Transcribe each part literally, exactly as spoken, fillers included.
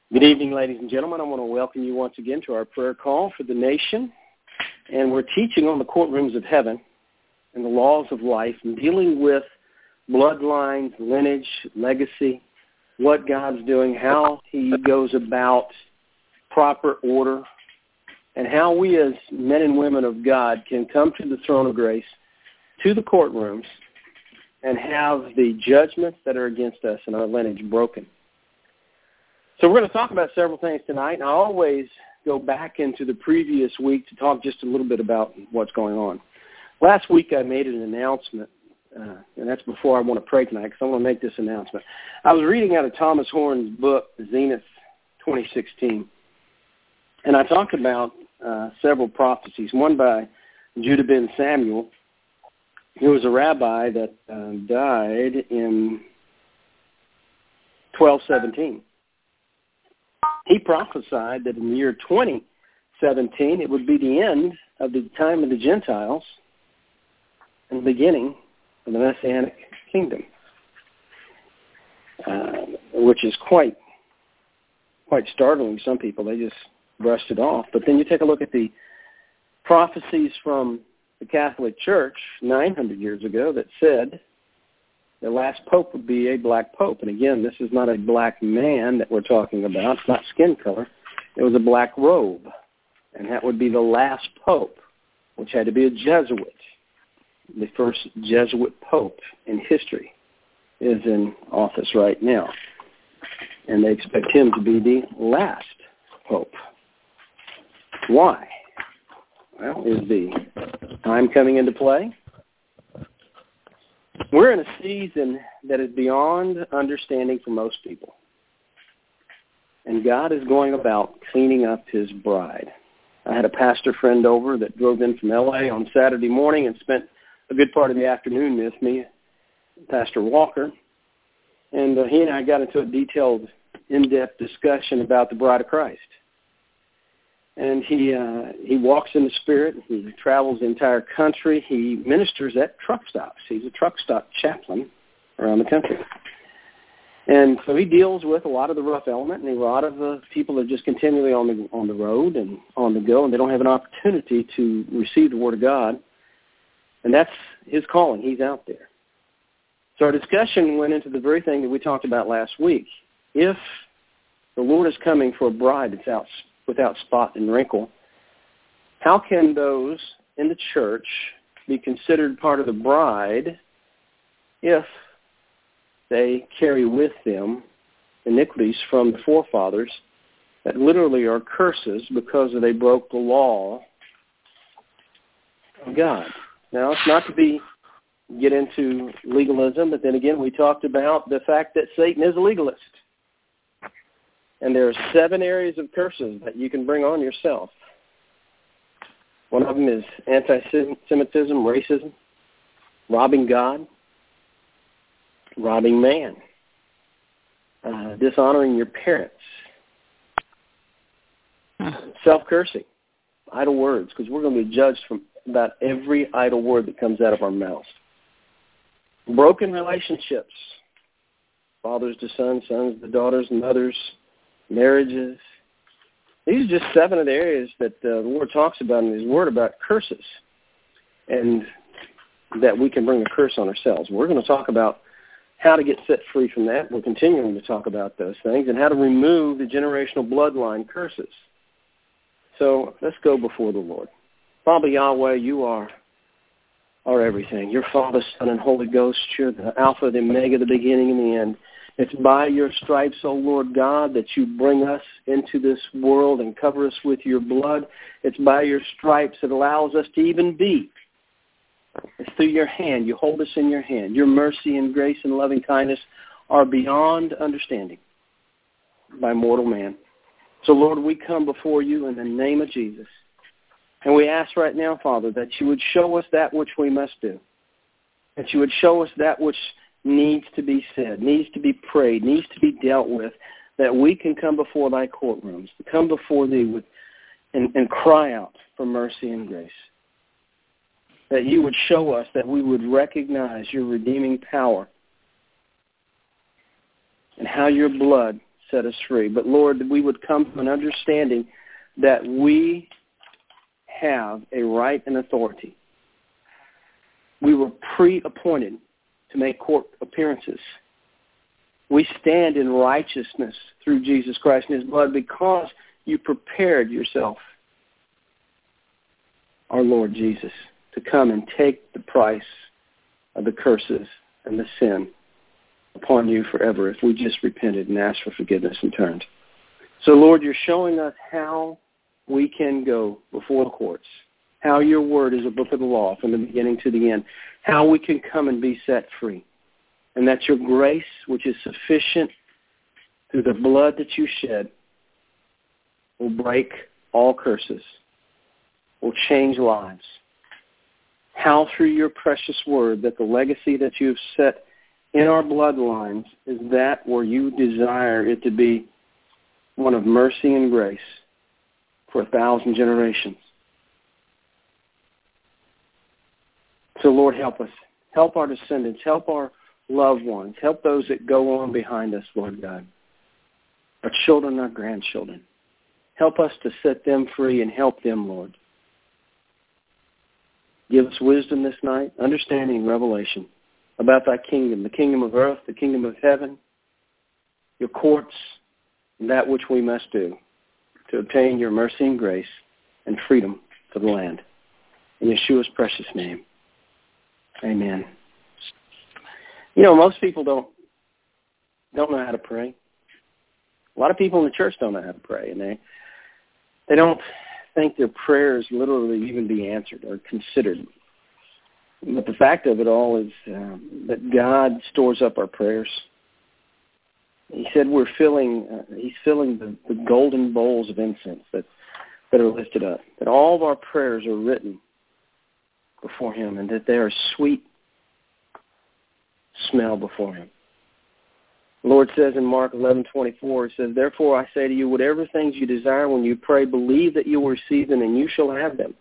Good evening, ladies and gentlemen. I want to welcome you once again to our prayer call for the nation. And we're teaching on the courtrooms of heaven and the laws of life and dealing with bloodlines, lineage, legacy, what God's doing, how he goes about proper order, and how we as men and women of God can come to the throne of grace, to the courtrooms, and have the judgments that are against us and our lineage broken. So we're going to talk about several things tonight, and I always go back into the previous week to talk just a little bit about what's going on. Last week I made an announcement, uh, and that's before I want to pray tonight because I want to make this announcement. I was reading out of Thomas Horn's book, Zenith twenty sixteen, and I talked about uh, several prophecies, one by Judah ben Samuel, who was a rabbi that uh, died in twelve seventeen. He prophesied that in the year twenty seventeen, it would be the end of the time of the Gentiles and the beginning of the Messianic kingdom, uh, which is quite quite startling to some people. They just brushed it off. But then you take a look at the prophecies from the Catholic Church nine hundred years ago that said the last pope would be a black pope. And again, this is not a black man that we're talking about. It's not skin color. It was a black robe. And that would be the last pope, which had to be a Jesuit. The first Jesuit pope in history is in office right now. And they expect him to be the last pope. Why? Well, is the time coming into play? We're in a season that is beyond understanding for most people. And God is going about cleaning up his bride. I had a pastor friend over that drove in from L A on Saturday morning and spent a good part of the afternoon with me, Pastor Walker. And uh, he and I got into a detailed, in-depth discussion about the bride of Christ. And he uh, he walks in the Spirit. He travels the entire country. He ministers at truck stops. He's a truck stop chaplain around the country. And so he deals with a lot of the rough element and a lot of the people that are just continually on the on the road and on the go, and they don't have an opportunity to receive the Word of God. And that's his calling. He's out there. So our discussion went into the very thing that we talked about last week. If the Lord is coming for a bride that's out without spot and wrinkle, how can those in the church be considered part of the bride if they carry with them iniquities from the forefathers that literally are curses because they broke the law of God? Now, it's not to be get into legalism, but then again, we talked about the fact that Satan is a legalist. And there are seven areas of curses that you can bring on yourself. One of them is anti-Semitism, racism, robbing God, robbing man, uh, dishonoring your parents, self-cursing, idle words, because we're going to be judged from about every idle word that comes out of our mouths. Broken relationships, fathers to sons, sons to daughters, mothers, marriages. These are just seven of the areas that uh, the Lord talks about in his word about curses, and that we can bring a curse on ourselves. We're going to talk about how to get set free from that. We're continuing to talk about those things and how to remove the generational bloodline curses. So let's go before the Lord. Father Yahweh, you are our everything. You're Father, Son, and Holy Ghost. You're the Alpha, the Omega, the beginning and the end. It's by your stripes, O Lord God, that you bring us into this world and cover us with your blood. It's by your stripes that allows us to even be. It's through your hand. You hold us in your hand. Your mercy and grace and loving kindness are beyond understanding by mortal man. So, Lord, we come before you in the name of Jesus. And we ask right now, Father, that you would show us that which we must do, that you would show us that which needs to be said, needs to be prayed, needs to be dealt with, that we can come before thy courtrooms, to come before thee with, and, and cry out for mercy and grace. That you would show us, that we would recognize your redeeming power and how your blood set us free. But, Lord, we would come to an understanding that we have a right and authority. We were pre-appointed to make court appearances. We stand in righteousness through Jesus Christ and his blood because you prepared yourself, our Lord Jesus, to come and take the price of the curses and the sin upon you forever if we just repented and asked for forgiveness and turned. So, Lord, you're showing us how we can go before the courts, how your word is a book of the law from the beginning to the end, how we can come and be set free, and that your grace, which is sufficient through the blood that you shed, will break all curses, will change lives. How through your precious word that the legacy that you have set in our bloodlines is that where you desire it to be one of mercy and grace for a thousand generations. So, Lord, help us. Help our descendants. Help our loved ones. Help those that go on behind us, Lord God. Our children, our grandchildren. Help us to set them free and help them, Lord. Give us wisdom this night, understanding and revelation about thy kingdom, the kingdom of earth, the kingdom of heaven, your courts, and that which we must do to obtain your mercy and grace and freedom for the land. In Yeshua's precious name, amen. You know, most people don't don't know how to pray. A lot of people in the church don't know how to pray, and they they don't think their prayers literally even be answered or considered. But the fact of it all is um, that God stores up our prayers. He said we're filling, uh, he's filling the, the golden bowls of incense that, that are lifted up, that all of our prayers are written before him and that they are sweet smell before him. The Lord says in Mark eleven twenty-four, it says, therefore I say to you, whatever things you desire when you pray, believe that you will receive them and you shall have them.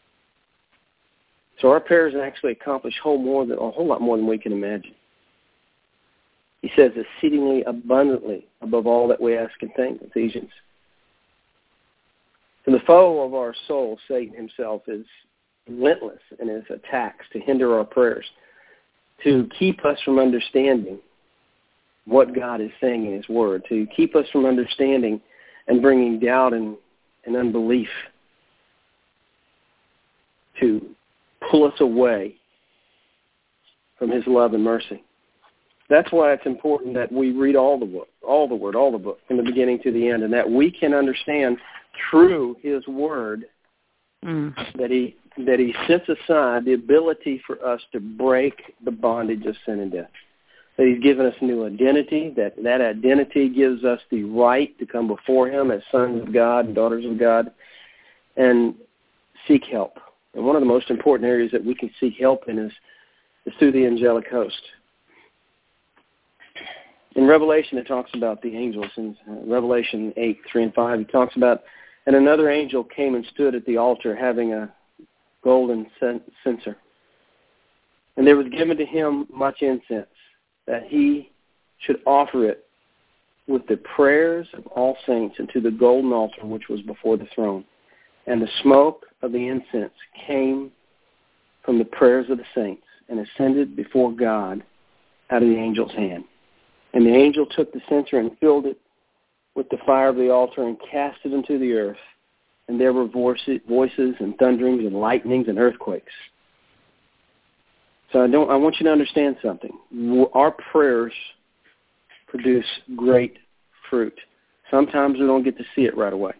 So our prayers actually accomplish whole more than, a whole lot more than we can imagine. He says exceedingly abundantly above all that we ask and think, Ephesians. And the foe of our soul, Satan himself, is relentless in his attacks to hinder our prayers, to keep us from understanding what God is saying in his word, to keep us from understanding and bringing doubt and, and unbelief, to pull us away from his love and mercy. That's why it's important that we read all the book, all the word, all the book, from the beginning to the end, and that we can understand through his word mm. that he that he sets aside the ability for us to break the bondage of sin and death. That he's given us a new identity, that that identity gives us the right to come before him as sons of God and daughters of God and seek help. And one of the most important areas that we can seek help in is, is through the angelic host. In Revelation, it talks about the angels. In Revelation eight, three and five, it talks about, and another angel came and stood at the altar having a golden censer. And there was given to him much incense, that he should offer it with the prayers of all saints into the golden altar which was before the throne. And the smoke of the incense came from the prayers of the saints and ascended before God out of the angel's hand. And the angel took the censer and filled it with the fire of the altar and cast it into the earth. And there were voices and thunderings and lightnings and earthquakes. So I don't. I want you to understand something. Our prayers produce great fruit. Sometimes we don't get to see it right away.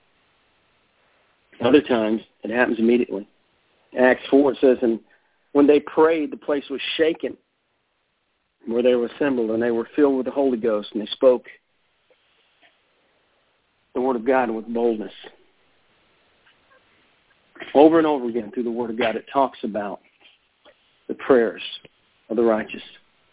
Other times it happens immediately. In Acts four, it says, and when they prayed, the place was shaken where they were assembled, and they were filled with the Holy Ghost, and they spoke the Word of God with boldness. Over and over again through the Word of God, it talks about the prayers of the righteous.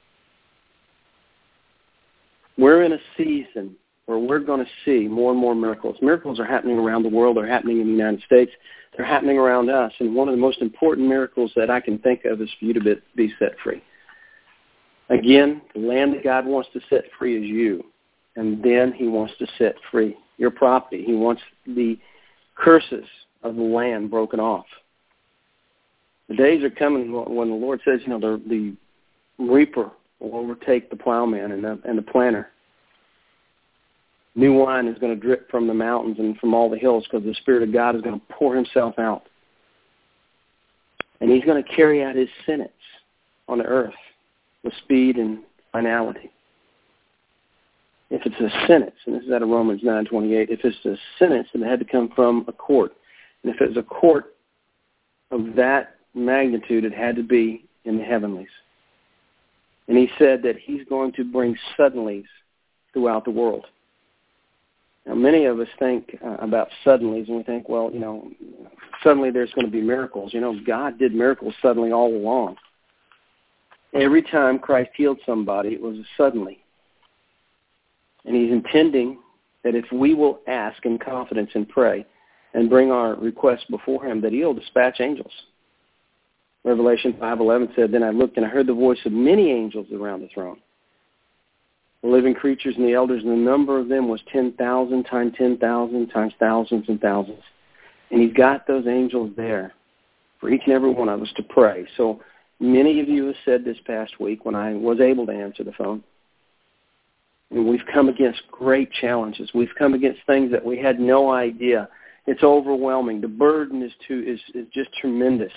We're in a season where we're going to see more and more miracles. Miracles are happening around the world. They're happening in the United States. They're happening around us. And one of the most important miracles that I can think of is for you to be set free. Again, the land that God wants to set free is you and then he wants to set free your property. He wants the curses of the land broken off. The days are coming when the Lord says, you know, the, the reaper will overtake the plowman and the, and the planter. New wine is going to drip from the mountains and from all the hills because the Spirit of God is going to pour himself out. And he's going to carry out his sentence on the earth with speed and finality. If it's a sentence, and this is out of Romans nine twenty-eight, if it's a sentence, then it had to come from a court. And if it's a court of that magnitude, it had to be in the heavenlies. And he said that he's going to bring suddenlies throughout the world. Now, many of us think uh, about suddenlies, and we think, well, you know, suddenly there's going to be miracles. You know, God did miracles suddenly all along. Every time Christ healed somebody, it was a suddenly. And he's intending that if we will ask in confidence and pray and bring our requests before him, that he'll dispatch angels. Revelation five eleven said, "Then I looked and I heard the voice of many angels around the throne, the living creatures and the elders, and the number of them was ten thousand times ten thousand times thousands and thousands." And he's got those angels there for each and every one of us to pray. So many of you have said this past week when I was able to answer the phone, and we've come against great challenges. We've come against things that we had no idea. It's overwhelming. The burden is too is, is just tremendous.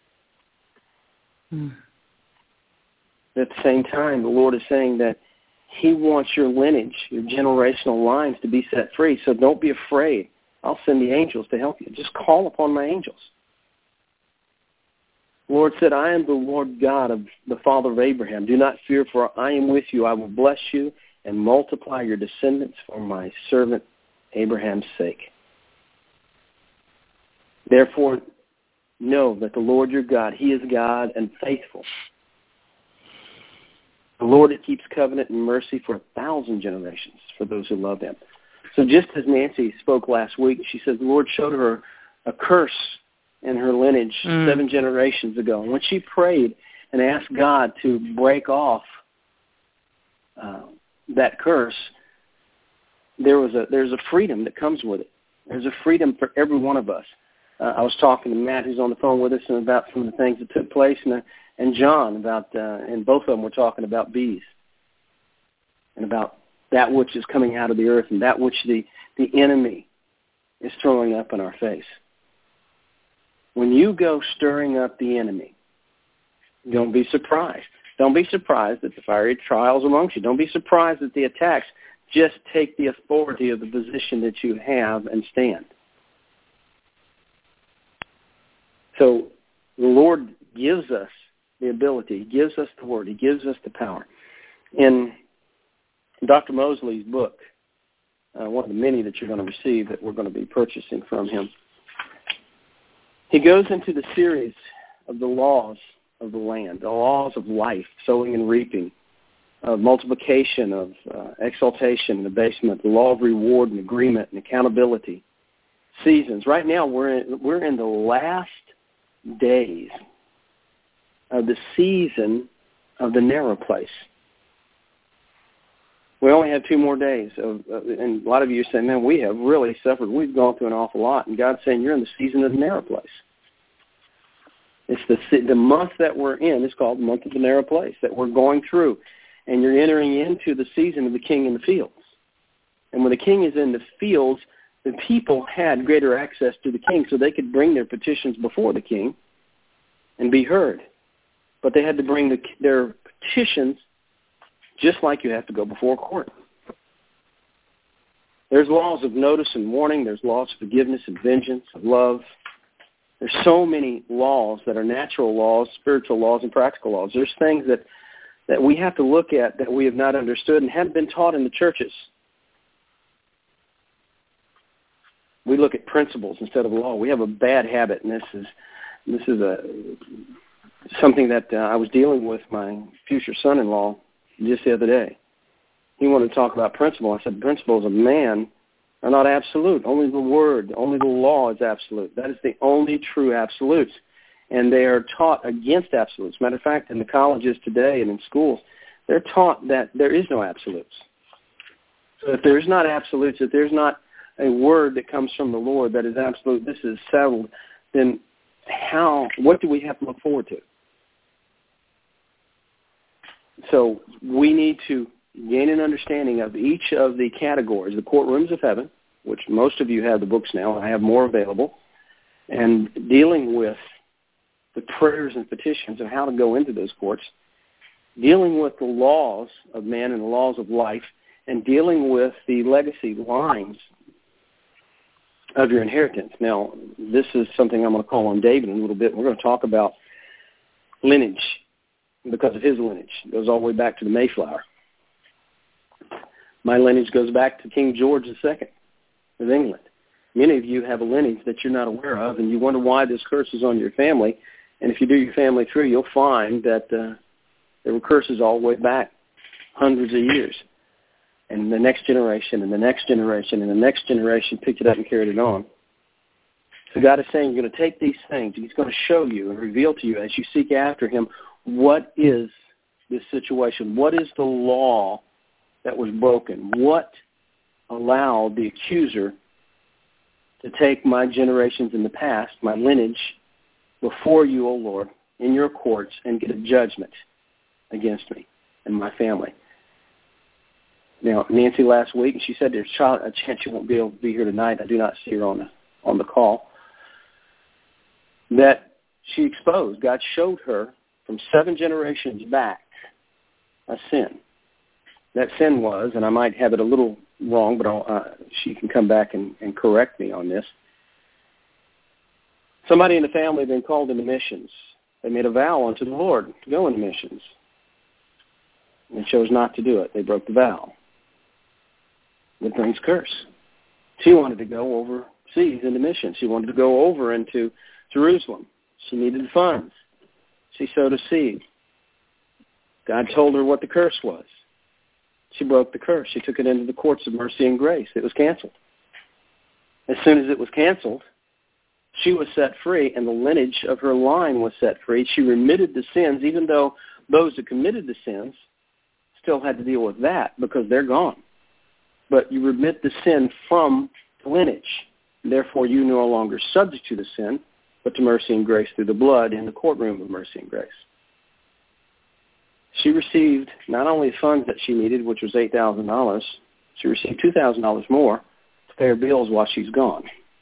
Hmm. At the same time, the Lord is saying that he wants your lineage, your generational lines to be set free. So don't be afraid. I'll send the angels to help you. Just call upon my angels. The Lord said, "I am the Lord God of the father of Abraham. Do not fear, for I am with you. I will bless you and multiply your descendants for my servant Abraham's sake. Therefore, know that the Lord your God, he is God and faithful. The Lord that keeps covenant and mercy for a thousand generations for those who love him." So just as Nancy spoke last week, she said the Lord showed her a curse in her lineage mm. seven generations ago. And when she prayed and asked God to break off uh, that curse, there was a there's a freedom that comes with it. There's a freedom for every one of us. Uh, I was talking to Matt, who's on the phone with us, and about some of the things that took place, and, uh, and John about, uh, and both of them were talking about bees and about that which is coming out of the earth and that which the, the enemy is throwing up in our face. When you go stirring up the enemy, don't be surprised. Don't be surprised at the fiery trials amongst you. Don't be surprised at the attacks. Just take the authority of the position that you have and stand. So the Lord gives us the ability. He gives us the word. He gives us the power. In Doctor Mosley's book, uh, one of the many that you're going to receive that we're going to be purchasing from him, he goes into the series of the laws of the land, the laws of life, sowing and reaping, of multiplication, of uh, exaltation and abasement, the law of reward and agreement and accountability, seasons. Right now we're in, we're in the last days of the season of the narrow place. We only have two more days, of, uh, and a lot of you are saying, man, we have really suffered. We've gone through an awful lot, and God's saying you're in the season of the narrow place. It's the the month that we're in. It's called the month of the narrow place that we're going through, and you're entering into the season of the king in the fields. And when the king is in the fields, the people had greater access to the king, so they could bring their petitions before the king and be heard. But they had to bring the, their petitions just like you have to go before court. There's laws of notice and warning. There's laws of forgiveness and vengeance, of love. There's so many laws that are natural laws, spiritual laws, and practical laws. There's things that, that we have to look at that we have not understood and haven't been taught in the churches. We look at principles instead of law. We have a bad habit, and this is this is a something that uh, I was dealing with my future son-in-law just the other day. He wanted to talk about principle. I said, principles of man are not absolute. Only the word, only the law is absolute. That is the only true absolutes. And they are taught against absolutes. Matter of fact, in the colleges today and in schools, they're taught that there is no absolutes. So if there's not absolutes, if there's not a word that comes from the Lord that is absolute, this is settled, then how, what do we have to look forward to? So we need to gain an understanding of each of the categories, the courtrooms of heaven, which most of you have the books now. I have more available, and dealing with the prayers and petitions and how to go into those courts, dealing with the laws of man and the laws of life, and dealing with the legacy lines of your inheritance. Now, this is something I'm going to call on David in a little bit. We're going to talk about lineage because of his lineage. It goes all the way back to the Mayflower. My lineage goes back to King George the Second of England. Many of you have a lineage that you're not aware of, and you wonder why this curse is on your family. And if you do your family through, you'll find that uh, there were curses all the way back hundreds of years. And the next generation and the next generation and the next generation picked it up and carried it on. So God is saying you're going to take these things, and he's going to show you and reveal to you as you seek after him what is this situation, what is the law that was broken, what allowed the accuser to take my generations in the past, my lineage, before you, O Lord, in your courts and get a judgment against me and my family. Now, Nancy last week, she said there's a chance she won't be able to be here tonight. I do not see her on the, on the call. That she exposed, God showed her from seven generations back a sin. That sin was, and I might have it a little wrong, but I'll, uh, she can come back and, and correct me on this. Somebody in the family had been called into missions. They made a vow unto the Lord to go into missions and chose not to do it. They broke the vow. It brings curse. She wanted to go overseas into mission. She wanted to go over into Jerusalem. She needed funds. She sowed a seed. God told her what the curse was. She broke the curse. She took it into the courts of mercy and grace. It was canceled. As soon as it was canceled, she was set free, and the lineage of her line was set free. She remitted the sins, even though those that committed the sins still had to deal with that because they're gone. But you remit the sin from the lineage. Therefore, you no longer subject to the sin, but to mercy and grace through the blood in the courtroom of mercy and grace. She received not only the funds that she needed, which was eight thousand dollars, she received two thousand dollars more to pay her bills while she's gone.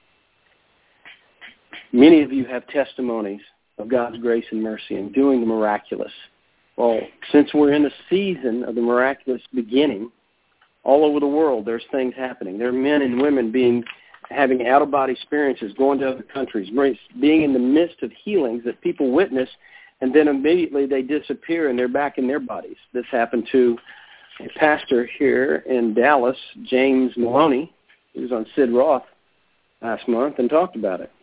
Many of you have testimonies of God's grace and mercy in doing the miraculous. Well, since we're in the season of the miraculous beginning, all over the world there's things happening. There are men and women being having out-of-body experiences, going to other countries, being in the midst of healings that people witness, and then immediately they disappear and they're back in their bodies. This happened to a pastor here in Dallas, James Maloney. He was on Sid Roth last month and talked about it.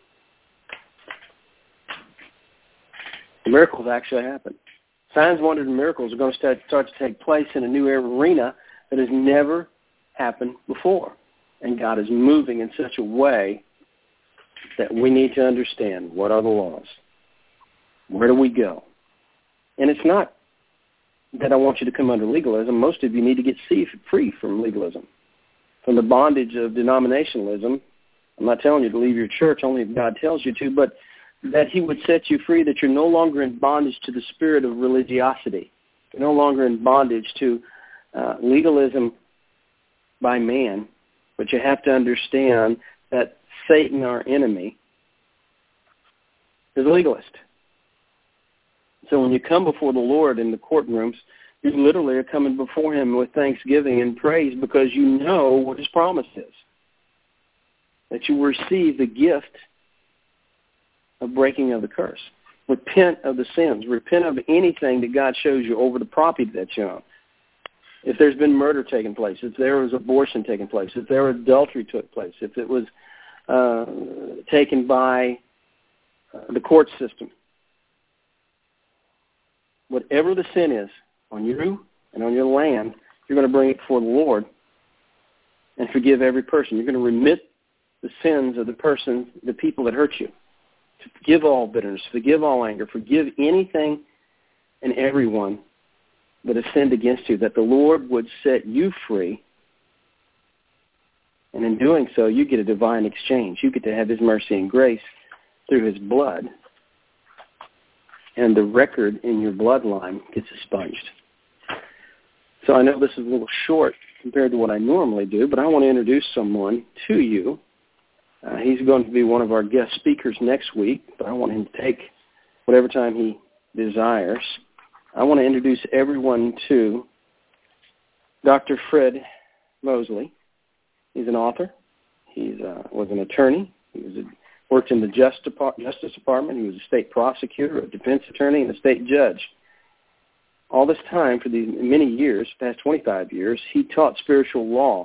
The miracles actually happen. Signs, wonders, and miracles are going to start, start to take place in a new arena that has never happened before. And God is moving in such a way that we need to understand what are the laws. Where do we go? And it's not that I want you to come under legalism. Most of you need to get free from legalism, from the bondage of denominationalism. I'm not telling you to leave your church only if God tells you to, but that he would set you free, that you're no longer in bondage to the spirit of religiosity. You're no longer in bondage to uh, legalism by man, but you have to understand that Satan, our enemy, is a legalist. So when you come before the Lord in the courtrooms, you literally are coming before him with thanksgiving and praise because you know what his promise is, that you will receive the gift of breaking of the curse. Repent of the sins. Repent of anything that God shows you over the property that you own. If there's been murder taking place, if there was abortion taking place, if there was adultery took place, if it was uh, taken by uh, the court system, whatever the sin is on you and on your land, you're going to bring it before the Lord and forgive every person. You're going to remit the sins of the person, the people that hurt you. To forgive all bitterness, forgive all anger, forgive anything and everyone that has sinned against you, that the Lord would set you free And in doing so, you get a divine exchange. You get to have his mercy and grace through his blood. And the record in your bloodline gets expunged. So I know this is a little short compared to what I normally do, but I want to introduce someone to you. Uh, he's going to be one of our guest speakers next week, but I want him to take whatever time he desires. I want to introduce everyone to Doctor Fred Mosley. He's an author. He uh, was an attorney. He was a, worked in the Just Depart- Justice Department. He was a state prosecutor, a defense attorney, and a state judge. All this time, for these many years, past twenty-five years, he taught spiritual law.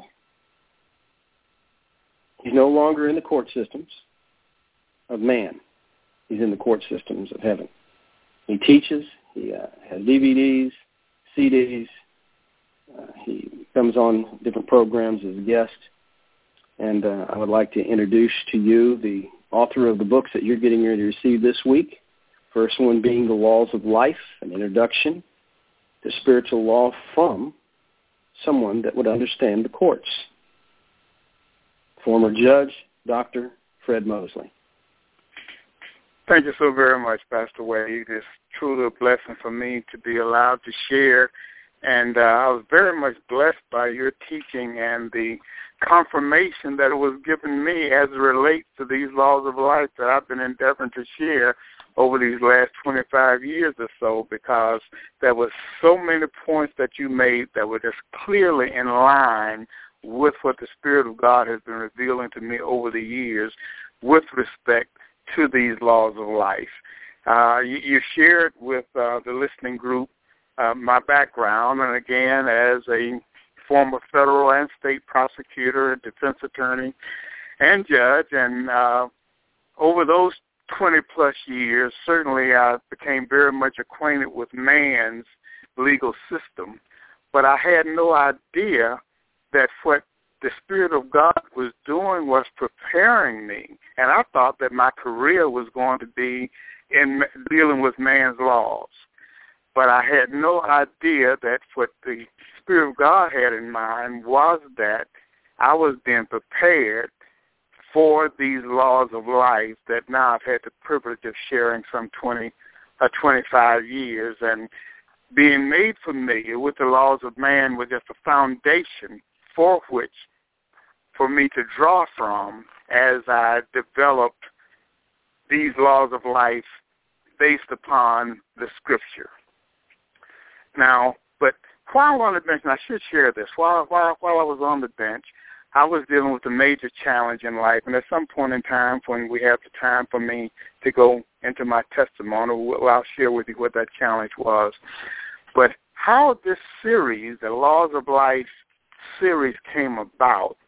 He's no longer in the court systems of man. He's in the court systems of heaven. He teaches. He uh, has D V Ds, C Ds. Uh, he comes on different programs as a guest. And uh, I would like to introduce to you the author of the books that you're getting ready to receive this week. First one being The Laws of Life, an introduction to spiritual law from someone that would understand the courts. Former judge, Doctor Fred Mosley. Thank you so very much, Pastor Wade. It's truly a blessing for me to be allowed to share. And uh, I was very much blessed by your teaching and the confirmation that it was given me as it relates to these laws of life that I've been endeavoring to share over these last twenty-five years or so, because there were so many points that you made that were just clearly in line with what the Spirit of God has been revealing to me over the years with respect to these laws of life. Uh, you, you shared with uh, the listening group uh, my background, and again, as a former federal and state prosecutor, defense attorney, and judge, and uh, over those twenty-plus years, certainly I became very much acquainted with man's legal system, but I had no idea that what the Spirit of God was doing was preparing me, and I thought that my career was going to be in dealing with man's laws. But I had no idea that what the Spirit of God had in mind was that I was being prepared for these laws of life that now I've had the privilege of sharing some twenty or twenty-five years, and being made familiar with the laws of man was just a foundation for which, for me to draw from as I developed these laws of life based upon the Scripture. Now, but while I was on the bench, and I should share this, while, while, while I was on the bench, I was dealing with a major challenge in life, and at some point in time, when we have the time for me to go into my testimony, well, I'll share with you what that challenge was. But how this series, the Laws of Life series, came about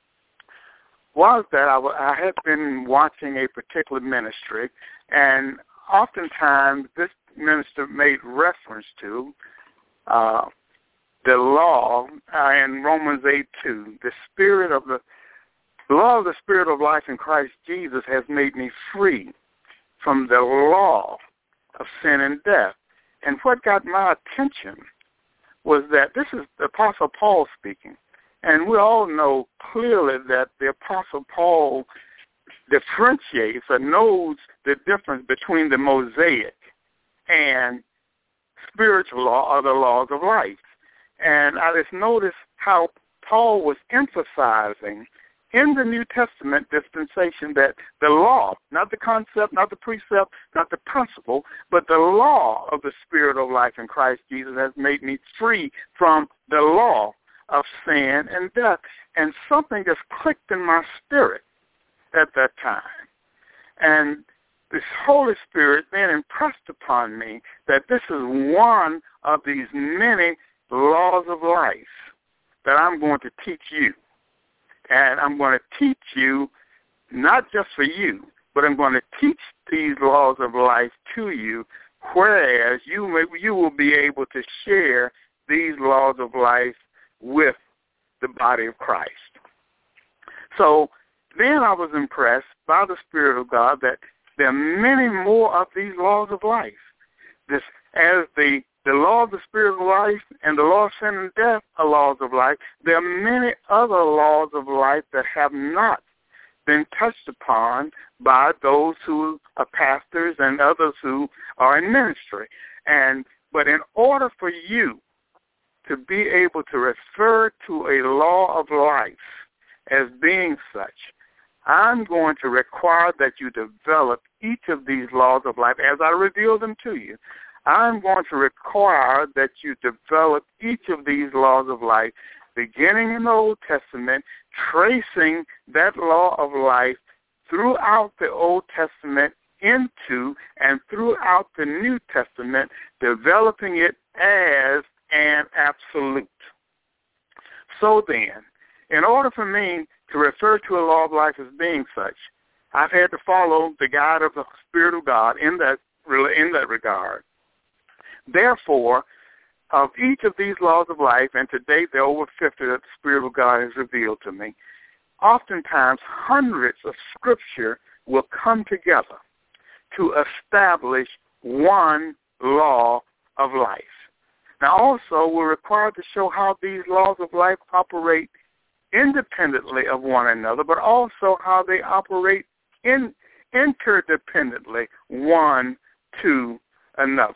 was that I, w- I had been watching a particular ministry, and oftentimes this minister made reference to uh, the law uh, in Romans eight two. The spirit of the, the law of the Spirit of life in Christ Jesus has made me free from the law of sin and death. And what got my attention was that this is the Apostle Paul speaking. And we all know clearly that the Apostle Paul differentiates or knows the difference between the Mosaic and spiritual law or the laws of life. And I just noticed how Paul was emphasizing in the New Testament dispensation that the law, not the concept, not the precept, not the principle, but the law of the Spirit of life in Christ Jesus has made me free from the law of sin and death. And something just clicked in my spirit at that time. And this Holy Spirit then impressed upon me that this is one of these many laws of life that I'm going to teach you. And I'm going to teach you not just for you, but I'm going to teach these laws of life to you, whereas you may, you will be able to share these laws of life with the body of Christ. So then I was impressed by the Spirit of God that there are many more of these laws of life. This, as the the law of the spirit of life and the law of sin and death are laws of life. There are many other laws of life that have not been touched upon by those who are pastors and others who are in ministry. And but in order for you to be able to refer to a law of life as being such, I'm going to require that you develop each of these laws of life as I reveal them to you. I'm going to require that you develop each of these laws of life, beginning in the Old Testament, tracing that law of life throughout the Old Testament into and throughout the New Testament, developing it as an absolute. So then, in order for me to refer to a law of life as being such, I've had to follow the guide of the Spirit of God in that in that regard. Therefore, of each of these laws of life, and to date there are over fifty that the Spirit of God has revealed to me, oftentimes hundreds of Scripture will come together to establish one law of life. Now also, we're required to show how these laws of life operate independently of one another, but also how they operate in, interdependently one to another.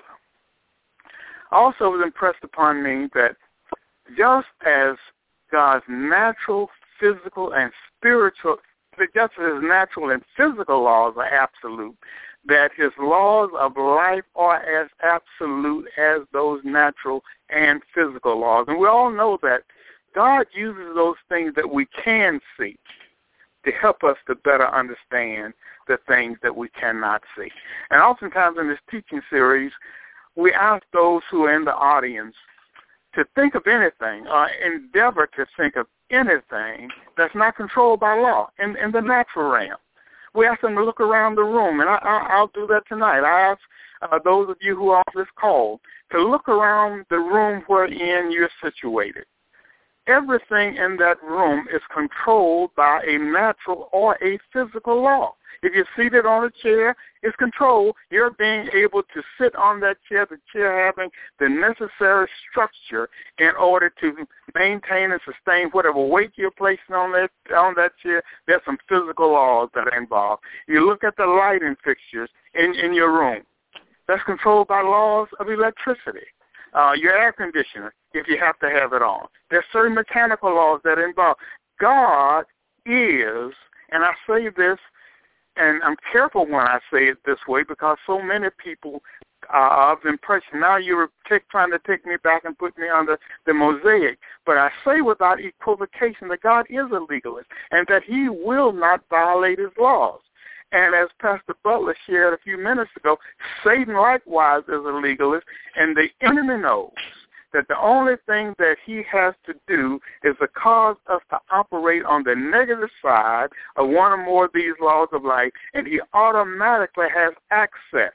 Also, it was impressed upon me that just as God's natural, physical, and spiritual, just as his natural and physical laws are absolute, that his laws of life are as absolute as those natural and physical laws. And we all know that God uses those things that we can see to help us to better understand the things that we cannot see. And oftentimes in this teaching series, we ask those who are in the audience to think of anything, or endeavor to think of anything that's not controlled by law in, in the natural realm. We ask them to look around the room, and I, I, I'll do that tonight. I ask uh, those of you who are on this call to look around the room wherein you're situated. Everything in that room is controlled by a natural or a physical law. If you're seated on a chair, it's controlled. You're being able to sit on that chair, the chair having the necessary structure in order to maintain and sustain whatever weight you're placing on that on that chair. There's some physical laws that are involved. You look at the lighting fixtures in, in your room. That's controlled by laws of electricity. Uh, your air conditioner, if you have to have it on. There's certain mechanical laws that are involved. God is, and I say this, and I'm careful when I say it this way because so many people are of the impression, now you're take, trying to take me back and put me under the Mosaic. But I say without equivocation that God is a legalist and that he will not violate his laws. And as Pastor Butler shared a few minutes ago, Satan likewise is a legalist, and the enemy knows that the only thing that he has to do is to cause us to operate on the negative side of one or more of these laws of life, and he automatically has access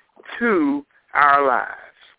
to our lives.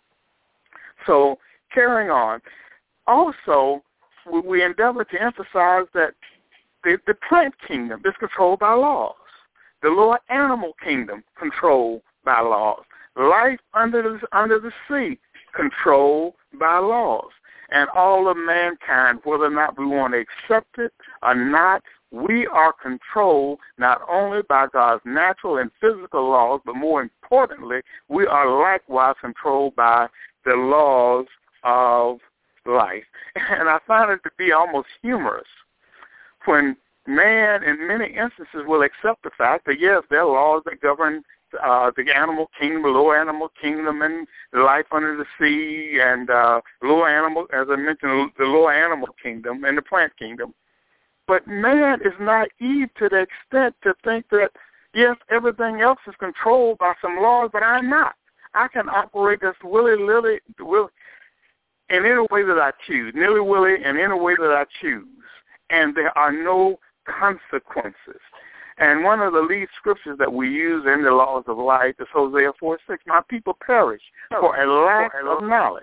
So carrying on, also we endeavor to emphasize that the, the plant kingdom is controlled by laws. The lower animal kingdom controlled by laws. Life under the, under the sea controlled by laws. And all of mankind, whether or not we want to accept it or not, we are controlled not only by God's natural and physical laws, but more importantly, we are likewise controlled by the laws of life. And I find it to be almost humorous when man, in many instances, will accept the fact that, yes, there are laws that govern uh, the animal kingdom, the lower animal kingdom, and the life under the sea, and uh, lower animal, as I mentioned, the lower animal kingdom and the plant kingdom. But man is naive to the extent to think that, yes, everything else is controlled by some laws, but I'm not. I can operate as willy-nilly will, in any way that I choose, nilly-willy in any way that I choose, and there are no consequences. And one of the lead scriptures that we use in the laws of life is Hosea four six. My people perish for a lack of knowledge.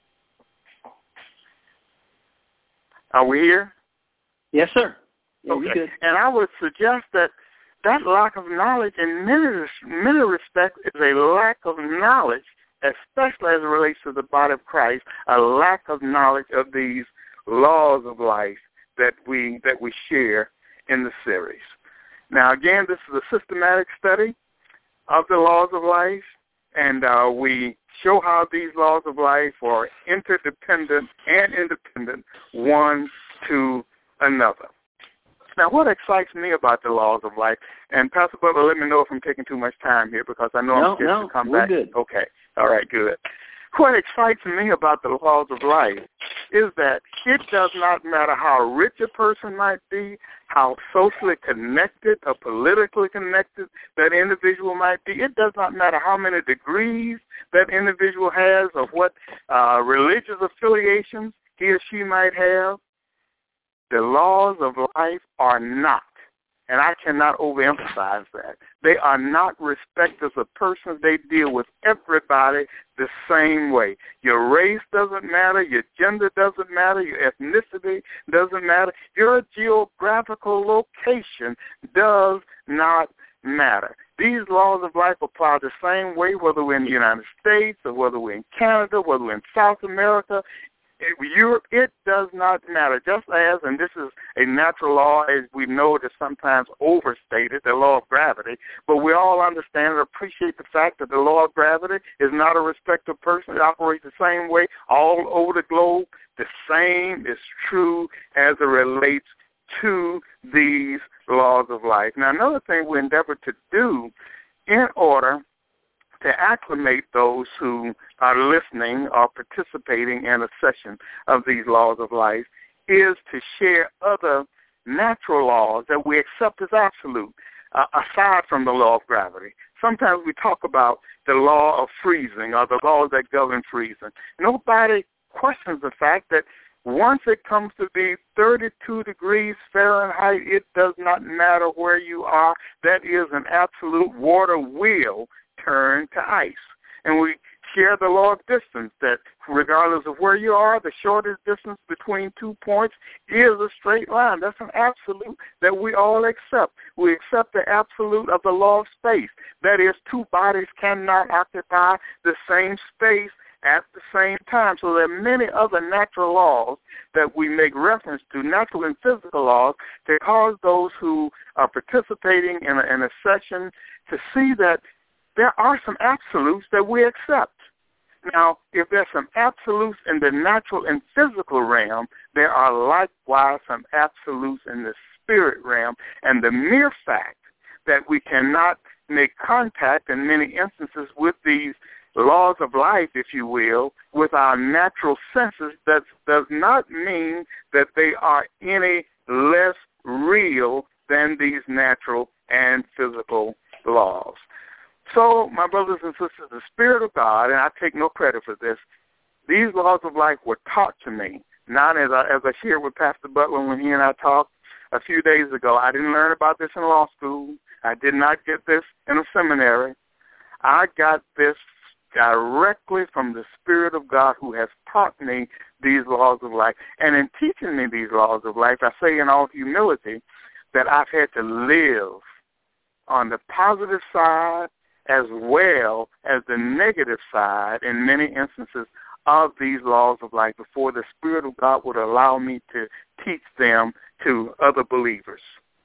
Are we here? Yes, sir. Yeah, okay. Good. And I would suggest that that lack of knowledge in many, many respects is a lack of knowledge especially as it relates to the body of Christ, a lack of knowledge of these laws of life that we that we share in the series. Now, again, this is a systematic study of the laws of life, and uh, we show how these laws of life are interdependent and independent one to another. Now, what excites me about the laws of life, and Pastor Butler, let me know if I'm taking too much time here because I know no, I'm scheduled no, to come we're back. Good. Okay, all right, good. What excites me about the laws of life is that it does not matter how rich a person might be, how socially connected or politically connected that individual might be. It does not matter how many degrees that individual has or what uh, religious affiliations he or she might have. The laws of life are not, and I cannot overemphasize that, they are not respecters of persons. They deal with everybody the same way. Your race doesn't matter. Your gender doesn't matter. Your ethnicity doesn't matter. Your geographical location does not matter. These laws of life apply the same way whether we're in the United States or whether we're in Canada, whether we're in South America, Europe, it does not matter. Just as, and this is a natural law, as we know it is sometimes overstated, the law of gravity, but we all understand and appreciate the fact that the law of gravity is not a respect of person. It operates the same way all over the globe. The same is true as it relates to these laws of life. Now, another thing we endeavor to do in order to acclimate those who are listening or participating in a session of these laws of life is to share other natural laws that we accept as absolute, uh, aside from the law of gravity. Sometimes we talk about the law of freezing or the laws that govern freezing. Nobody questions the fact that once it comes to be thirty-two degrees Fahrenheit, it does not matter where you are. That is an absolute. Water will turn to ice. And we share the law of distance, that regardless of where you are, the shortest distance between two points is a straight line. That's an absolute that we all accept. We accept the absolute of the law of space. That is, two bodies cannot occupy the same space at the same time. So there are many other natural laws that we make reference to, natural and physical laws, that cause those who are participating in a, in a session to see that there are some absolutes that we accept. Now, if there's some absolutes in the natural and physical realm, there are likewise some absolutes in the spirit realm. And the mere fact that we cannot make contact in many instances with these laws of life, if you will, with our natural senses, that does not mean that they are any less real than these natural and physical laws. So, my brothers and sisters, the Spirit of God, and I take no credit for this, these laws of life were taught to me. Not as I, as I shared with Pastor Butler when he and I talked a few days ago. I didn't learn about this in law school. I did not get this in a seminary. I got this directly from the Spirit of God, who has taught me these laws of life. And in teaching me these laws of life, I say in all humility that I've had to live on the positive side as well as the negative side in many instances of these laws of life before the Spirit of God would allow me to teach them to other believers.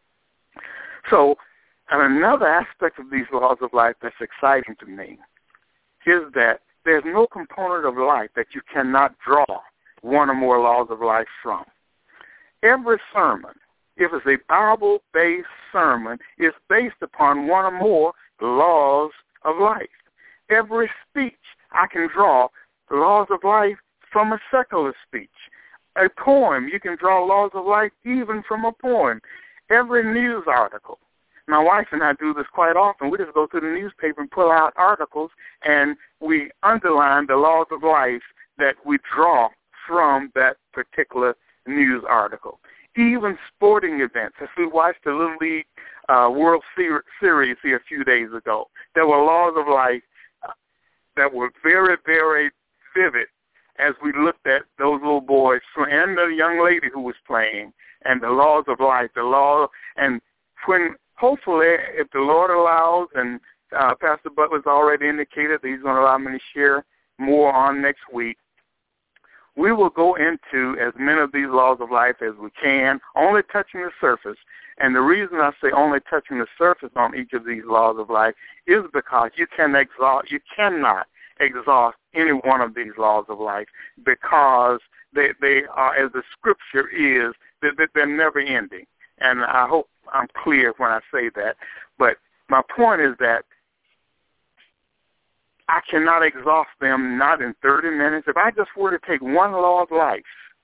So, and another aspect of these laws of life that's exciting to me is that there's no component of life that you cannot draw one or more laws of life from. Every sermon, if it's a Bible-based sermon, is based upon one or more laws of life. Every speech, I can draw laws of life from a secular speech. A poem, you can draw laws of life even from a poem. Every news article. My wife and I do this quite often. We just go to the newspaper and pull out articles, and we underline the laws of life that we draw from that particular news article. Even sporting events. As we watched the Little League uh, World Ser- Series here a few days ago, there were laws of life uh, that were very, very vivid as we looked at those little boys and the young lady who was playing, and the laws of life, the law, and when hopefully, if the Lord allows and uh, Pastor Butler's already indicated that he's going to allow me to share more on next week. We will go into as many of these laws of life as we can, only touching the surface. And the reason I say only touching the surface on each of these laws of life is because you can exhaust, you cannot exhaust any one of these laws of life, because they, they are, as the scripture is, that they're, they're never ending. And I hope I'm clear when I say that. But my point is that I cannot exhaust them, not in thirty minutes. If I just were to take one law of life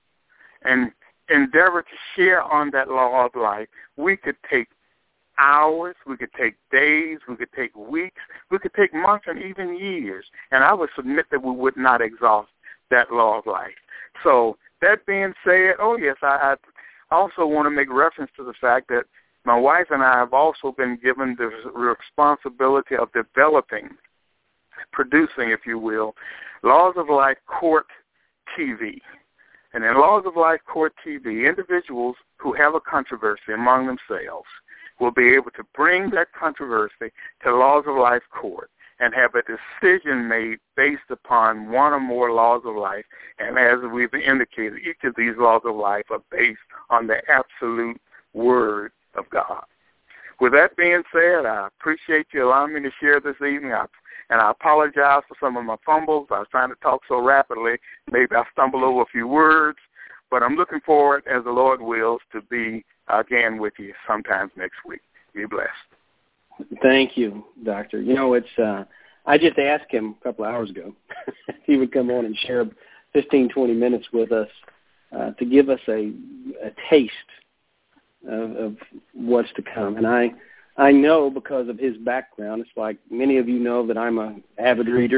and endeavor to share on that law of life, we could take hours, we could take days, we could take weeks, we could take months and even years. And I would submit that we would not exhaust that law of life. So that being said, oh, yes, I, I also want to make reference to the fact that my wife and I have also been given the responsibility of developing, producing, if you will, Laws of Life Court T V. And in Laws of Life Court T V, individuals who have a controversy among themselves will be able to bring that controversy to Laws of Life Court and have a decision made based upon one or more laws of life. And as we've indicated, each of these laws of life are based on the absolute word of God. With that being said, I appreciate you allowing me to share this evening. I, and I apologize for some of my fumbles. I was trying to talk so rapidly. Maybe I stumbled over a few words. But I'm looking forward, as the Lord wills, to be again with you sometimes next week. Be blessed. Thank you, Doctor. You know, it's uh, I just asked him a couple of hours ago if he would come on and share fifteen, twenty minutes with us uh, to give us a, a taste of, of what's to come. And I I know because of his background, it's like many of you know that I'm an avid reader.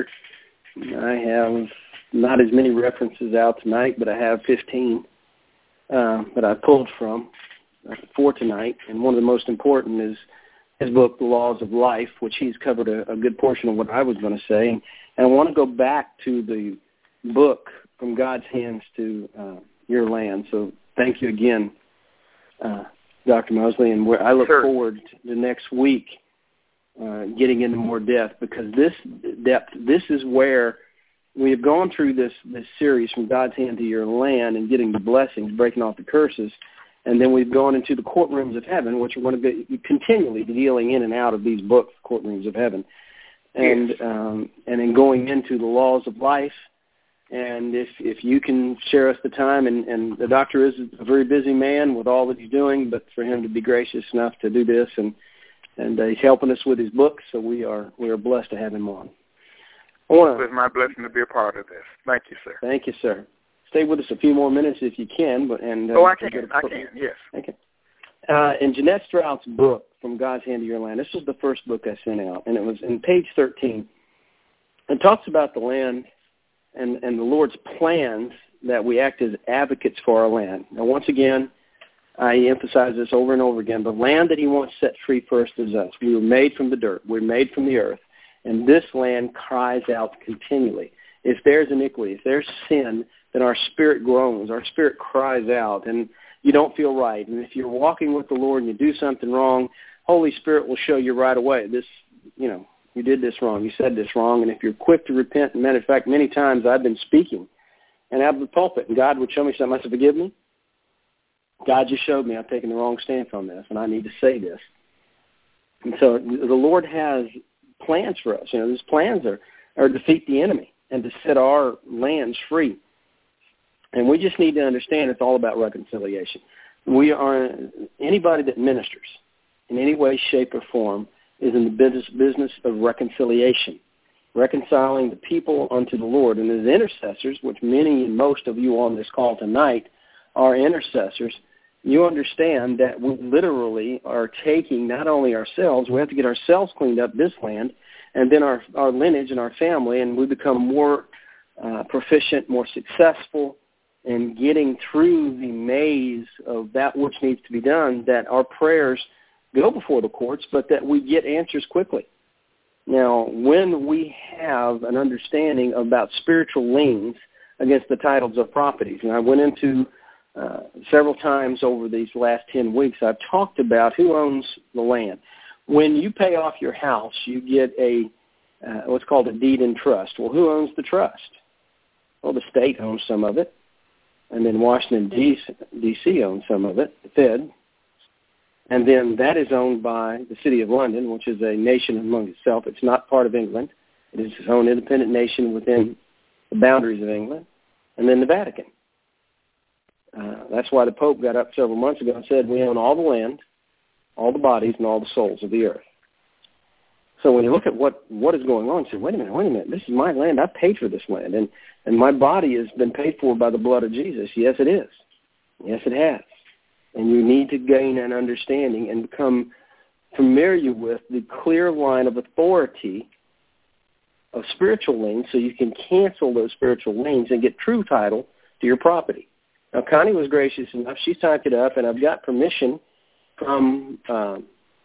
I have not as many references out tonight, but I have fifteen uh, that I pulled from uh, for tonight. And one of the most important is his book, The Laws of Life, which he's covered a, a good portion of what I was going to say. And I want to go back to the book, From God's Hands to uh, Your Land. So thank you again, uh, Doctor Mosley. And I look sure. forward to next week uh, getting into more depth, because this depth, this is where we have gone through this, this series, From God's Hand to Your Land, and getting the blessings, breaking off the curses. And then we've gone into the courtrooms of heaven, which are going to be continually dealing in and out of these books, courtrooms of heaven, and yes. um, and then going into the laws of life. And if if you can share us the time, and, and the doctor is a very busy man with all that he's doing, but for him to be gracious enough to do this, and and uh, he's helping us with his books, so we are we are blessed to have him on. I wanna, it's my blessing to be a part of this. Thank you, sir. Thank you, sir. Stay with us a few more minutes if you can. But and uh, oh, I can. I can. Yes. Okay. Uh, in Jeanette Strout's book, From God's Hand to Your Land, this was the first book I sent out, and it was in page thirteen. It talks about the land and and the Lord's plans that we act as advocates for our land. Now, once again, I emphasize this over and over again. The land that He wants set free first is us. We were made from the dirt. We're made from the earth, and this land cries out continually. If there's iniquity, if there's sin, then our spirit groans, our spirit cries out, and you don't feel right. And if you're walking with the Lord and you do something wrong, Holy Spirit will show you right away, this, you know, you did this wrong, you said this wrong. And if you're quick to repent, and matter of fact, many times I've been speaking and out of the pulpit, and God would show me something, I said, forgive me. God just showed me I've taken the wrong stance on this, and I need to say this. And so the Lord has plans for us. You know, His plans are, are to defeat the enemy and to set our lands free. And we just need to understand it's all about reconciliation. We are, anybody that ministers in any way, shape, or form is in the business, business of reconciliation, reconciling the people unto the Lord. And as intercessors, which many and most of you on this call tonight are intercessors, you understand that we literally are taking not only ourselves, we have to get ourselves cleaned up, this land, and then our, our lineage and our family, and we become more uh, proficient, more successful in getting through the maze of that which needs to be done, that our prayers go before the courts, but that we get answers quickly. Now, when we have an understanding about spiritual liens against the titles of properties, and I went into uh, several times over these last ten weeks, I've talked about who owns the land. When you pay off your house, you get a uh, what's called a deed in trust. Well, who owns the trust? Well, the state owns some of it, and then Washington, D C owns some of it, the Fed. And then that is owned by the City of London, which is a nation among itself. It's not part of England. It is its own independent nation within the boundaries of England. And then the Vatican. Uh, that's why the Pope got up several months ago and said, we own all the land, all the bodies, and all the souls of the earth. So when you look at what, what is going on, you say, wait a minute, wait a minute, this is my land. I paid for this land, and, and my body has been paid for by the blood of Jesus. Yes, it is. Yes, it has. And you need to gain an understanding and become familiar with the clear line of authority of spiritual liens so you can cancel those spiritual liens and get true title to your property. Now, Connie was gracious enough. She typed it up, and I've got permission from um,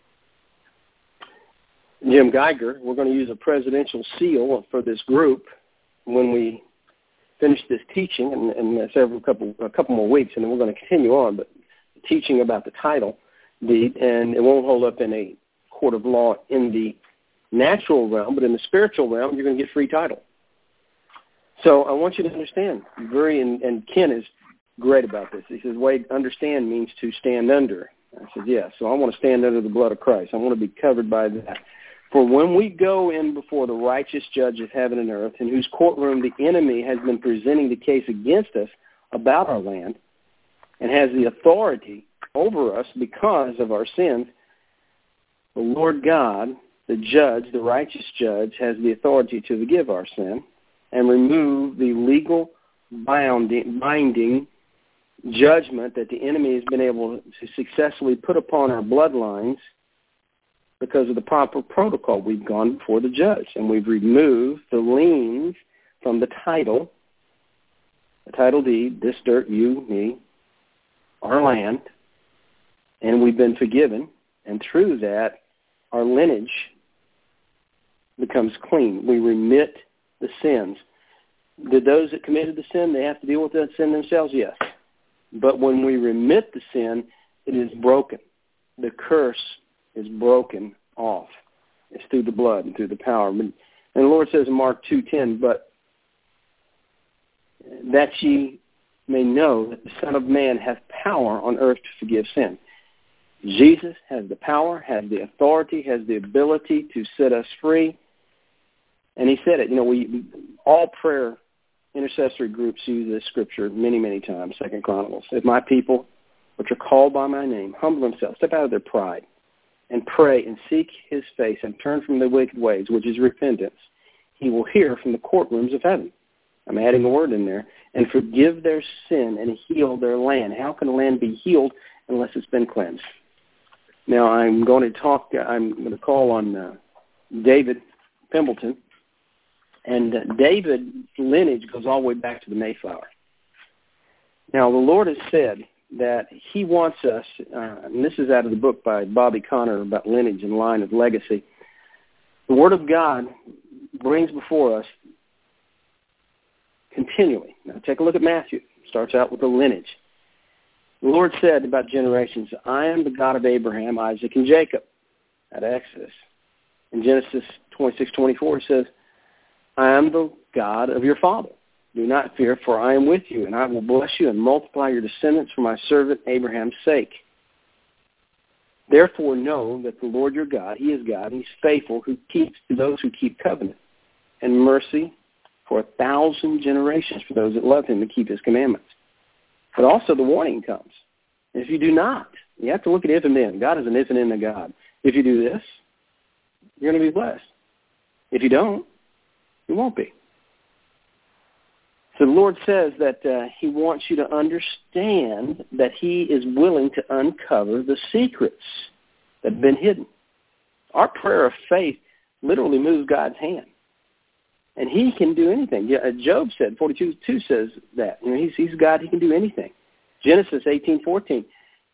Jim Geiger. We're going to use a presidential seal for this group when we finish this teaching in, in several couple a couple more weeks, and then we're going to continue on. But teaching about the title deed, and it won't hold up in a court of law in the natural realm, but in the spiritual realm, you're going to get free title. So I want you to understand, very, and, and Ken is great about this. He says, Wade, understand means to stand under. I said, yes. So I want to stand under the blood of Christ. I want to be covered by that. For when we go in before the righteous judge of heaven and earth, in whose courtroom the enemy has been presenting the case against us about our land, and has the authority over us because of our sins, the Lord God, the judge, the righteous judge, has the authority to forgive our sin and remove the legal binding, binding judgment that the enemy has been able to successfully put upon our bloodlines because of the proper protocol. We've gone before the judge, and we've removed the liens from the title, the title deed, this dirt, you, me, our land, and we've been forgiven, and through that, our lineage becomes clean. We remit the sins. Did those that committed the sin, they have to deal with that sin themselves? Yes. But when we remit the sin, it is broken. The curse is broken off. It's through the blood and through the power. And the Lord says in Mark two ten, but that ye may know that the Son of Man hath power on earth to forgive sin. Jesus has the power, has the authority, has the ability to set us free. And he said it. You know, we all prayer intercessory groups use this scripture many, many times, Second Chronicles. If my people, which are called by my name, humble themselves, step out of their pride, and pray and seek his face and turn from their wicked ways, which is repentance, he will hear from the courtrooms of heaven. I'm adding a word in there. And forgive their sin and heal their land. How can a land be healed unless it's been cleansed? Now, I'm going to talk, I'm going to call on uh, David Pimbleton. And uh, David's lineage goes all the way back to the Mayflower. Now, the Lord has said that he wants us, uh, and this is out of the book by Bobby Conner about lineage and line of legacy. The Word of God brings before us continually. Now, take a look at Matthew. It starts out with the lineage. The Lord said about generations, I am the God of Abraham, Isaac, and Jacob, at Exodus. In Genesis twenty-six twenty-four, it says, I am the God of your father. Do not fear, for I am with you, and I will bless you and multiply your descendants for my servant Abraham's sake. Therefore know that the Lord your God, he is God, and he's faithful, who keeps to those who keep covenant and mercy for a thousand generations for those that love him and keep his commandments. But also the warning comes. If you do not, you have to look at if and then. God is an if and then God. If you do this, you're going to be blessed. If you don't, you won't be. So the Lord says that uh, he wants you to understand that he is willing to uncover the secrets that have been hidden. Our prayer of faith literally moves God's hand. And he can do anything. Job said, forty-two two says that. You know, he's, he's God, he can do anything. Genesis eighteen fourteen.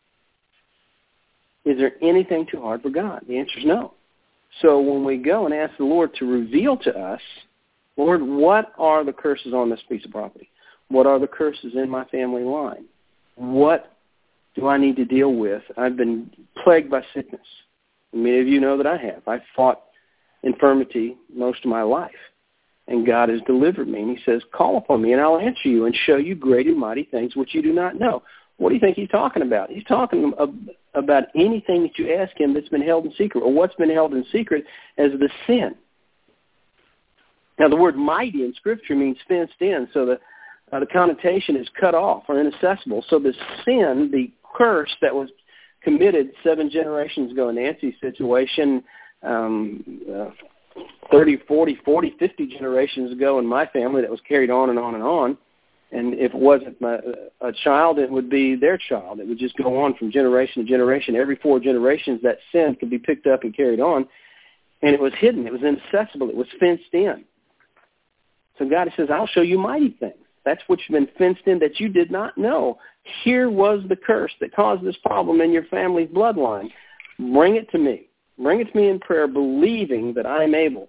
Is there anything too hard for God? The answer is no. So when we go and ask the Lord to reveal to us, Lord, what are the curses on this piece of property? What are the curses in my family line? What do I need to deal with? I've been plagued by sickness. Many of you know that I have. I've fought infirmity most of my life, and God has delivered me. And he says, call upon me, and I'll answer you and show you great and mighty things which you do not know. What do you think he's talking about? He's talking about anything that you ask him that's been held in secret, or what's been held in secret as the sin. Now, the word mighty in Scripture means fenced in, so the, uh, the connotation is cut off or inaccessible. So the sin, the curse that was committed seven generations ago in Nancy's situation, um, uh, thirty, forty, forty, fifty generations ago in my family, that was carried on and on and on. And if it wasn't my, a child, it would be their child. It would just go on from generation to generation. Every four generations, that sin could be picked up and carried on. And it was hidden. It was inaccessible. It was fenced in. So God says, I'll show you mighty things. That's what's been fenced in that you did not know. Here was the curse that caused this problem in your family's bloodline. Bring it to me. Bring it to me in prayer, believing that I am able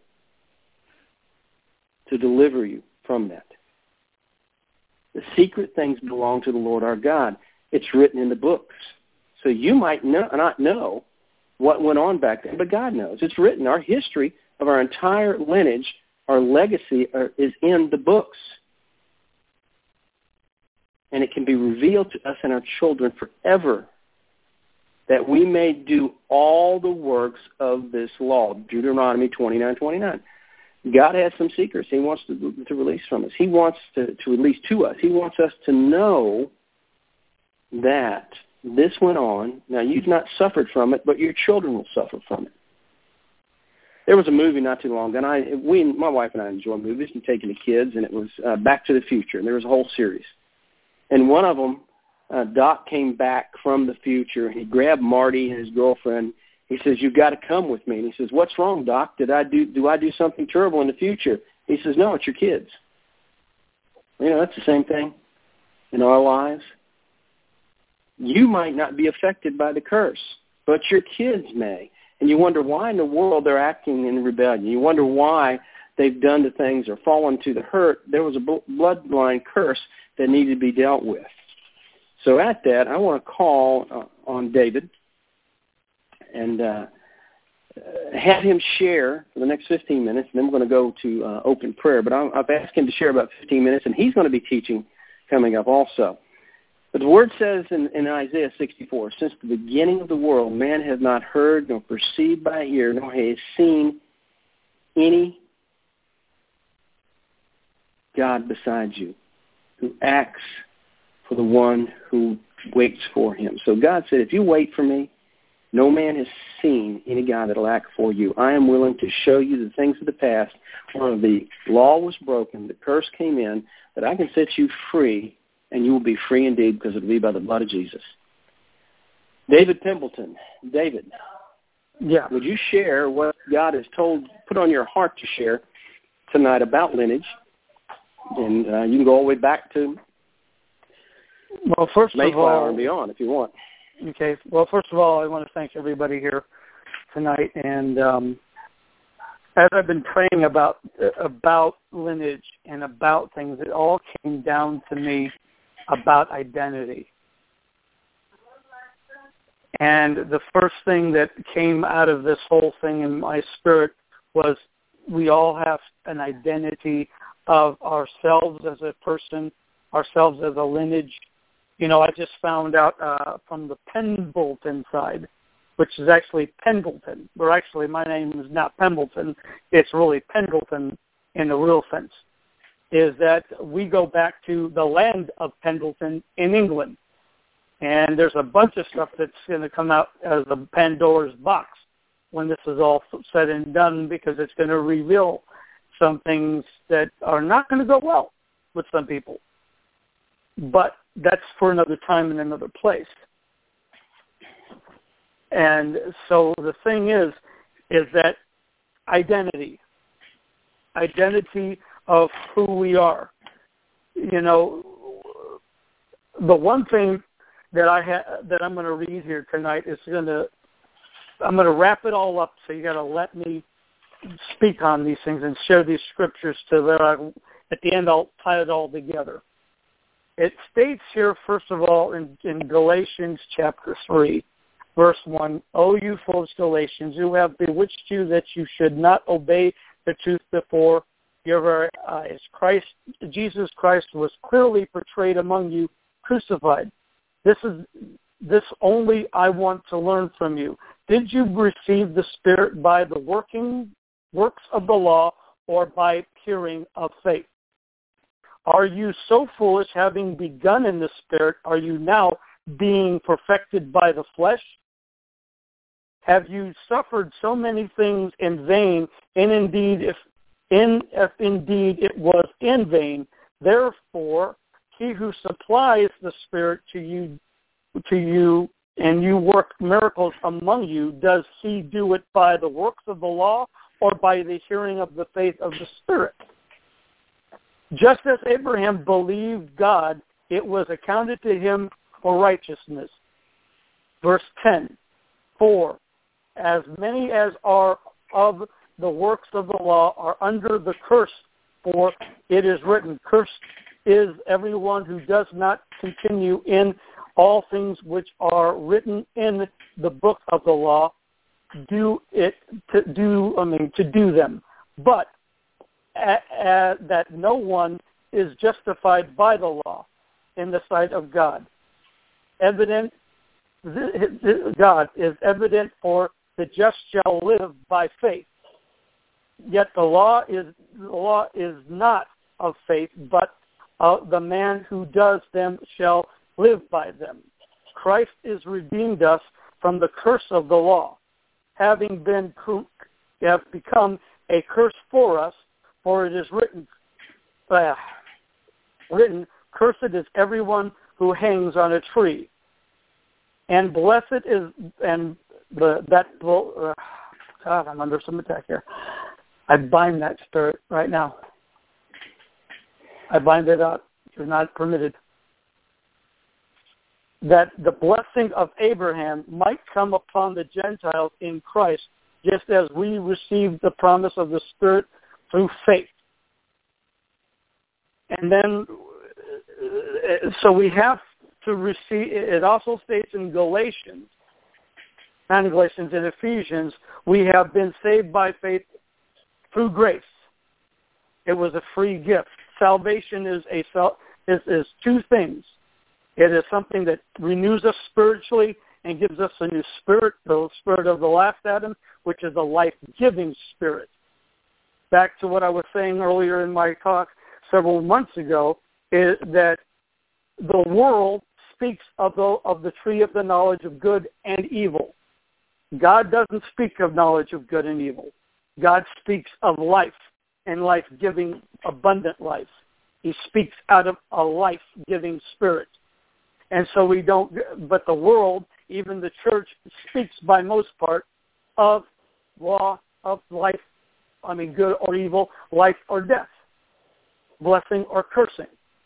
to deliver you from that. The secret things belong to the Lord our God. It's written in the books. So you might know, not know what went on back then, but God knows. It's written. Our history of our entire lineage, our legacy are, is in the books. And it can be revealed to us and our children forever, that we may do all the works of this law. Deuteronomy twenty-nine twenty-nine. God has some secrets he wants to, to release from us. He wants to, to release to us. He wants us to know that this went on. Now, you've not suffered from it, but your children will suffer from it. There was a movie not too long ago, and I, we, my wife and I enjoy movies and taking the kids, and it was uh, Back to the Future, and there was a whole series. And one of them, uh, Doc came back from the future, and he grabbed Marty and his girlfriend. He says, you've got to come with me. And he says, what's wrong, Doc? Did I do, do I do something terrible in the future? He says, no, it's your kids. You know, that's the same thing in our lives. You might not be affected by the curse, but your kids may. And you wonder why in the world they're acting in rebellion. You wonder why they've done the things or fallen to the hurt. There was a bloodline curse that needed to be dealt with. So at that, I want to call uh, on David and uh, have him share for the next fifteen minutes, and then we're going to go to uh, open prayer. But I'm, I've asked him to share about fifteen minutes, and he's going to be teaching coming up also. But the Word says in, in Isaiah sixty-four, since the beginning of the world, man has not heard, nor perceived by ear, nor has seen any God besides you, who acts for the one who waits for him. So God said, if you wait for me, no man has seen any God that will act for you. I am willing to show you the things of the past where the law was broken, the curse came in, that I can set you free, and you will be free indeed because it will be by the blood of Jesus. David Pimbleton. David. Yeah. Would you share what God has told, put on your heart to share tonight about lineage? And uh, you can go all the way back to well, first Mayflower of all, and beyond if you want. Okay. Well, first of all, I want to thank everybody here tonight. And um, as I've been praying about about lineage and about things, it all came down to me about identity. And the first thing that came out of this whole thing in my spirit was we all have an identity of ourselves as a person, ourselves as a lineage. You know, I just found out uh, from the Pendleton side, which is actually Pendleton. Where actually my name is not Pendleton. It's really Pendleton in the real sense, is that we go back to the land of Pendleton in England. And there's a bunch of stuff that's going to come out as a Pandora's box when this is all said and done, because it's going to reveal some things that are not going to go well with some people. But that's for another time and another place. And so the thing is, is that identity, identity of who we are. You know, the one thing that I ha- that I'm going to read here tonight is going to, I'm going to wrap it all up. So you got to let me speak on these things and share these scriptures to that. I, at the end, I'll tie it all together. It states here, first of all, in, in Galatians chapter three, Verse one, O you foolish Galatians, who have bewitched you that you should not obey the truth before your very eyes. Christ, Jesus Christ was clearly portrayed among you, crucified. This is this only I want to learn from you. Did you receive the Spirit by the working works of the law or by hearing of faith? Are you so foolish, having begun in the Spirit, are you now being perfected by the flesh? Have you suffered so many things in vain, and indeed, if in if indeed it was in vain? Therefore, he who supplies the Spirit to you, to you, and you work miracles among you, does he do it by the works of the law or by the hearing of the faith of the Spirit? Just as Abraham believed God, it was accounted to him for righteousness. Verse ten, for as many as are of the works of the law are under the curse, for it is written, cursed is everyone who does not continue in all things which are written in the book of the law, do it to do. I mean to do them, but uh, uh, that no one is justified by the law in the sight of God. Evident, God is evident, for the just shall live by faith. Yet the law is the law is not of faith, but uh, the man who does them shall live by them. Christ is redeemed us from the curse of the law, having been have become a curse for us, for it is written, uh, written, cursed is everyone who hangs on a tree, and blessed is and the that uh, God, I'm under some attack here. I bind that spirit right now. I bind it up. You're not permitted. That the blessing of Abraham might come upon the Gentiles in Christ, just as we received the promise of the Spirit through faith. And then, so we have to receive, it also states in Galatians, not in Galatians, in Ephesians, we have been saved by faith through grace. It was a free gift. Salvation is a is, is two things. It is something that renews us spiritually and gives us a new spirit, the spirit of the last Adam, which is a life-giving spirit. Back to what I was saying earlier in my talk several months ago, is that the world speaks of the, of the tree of the knowledge of good and evil. God doesn't speak of knowledge of good and evil. God speaks of life and life-giving, abundant life. He speaks out of a life-giving spirit. And so we don't, but the world, even the church, speaks by most part of law, of life, I mean good or evil, life or death, blessing or cursing.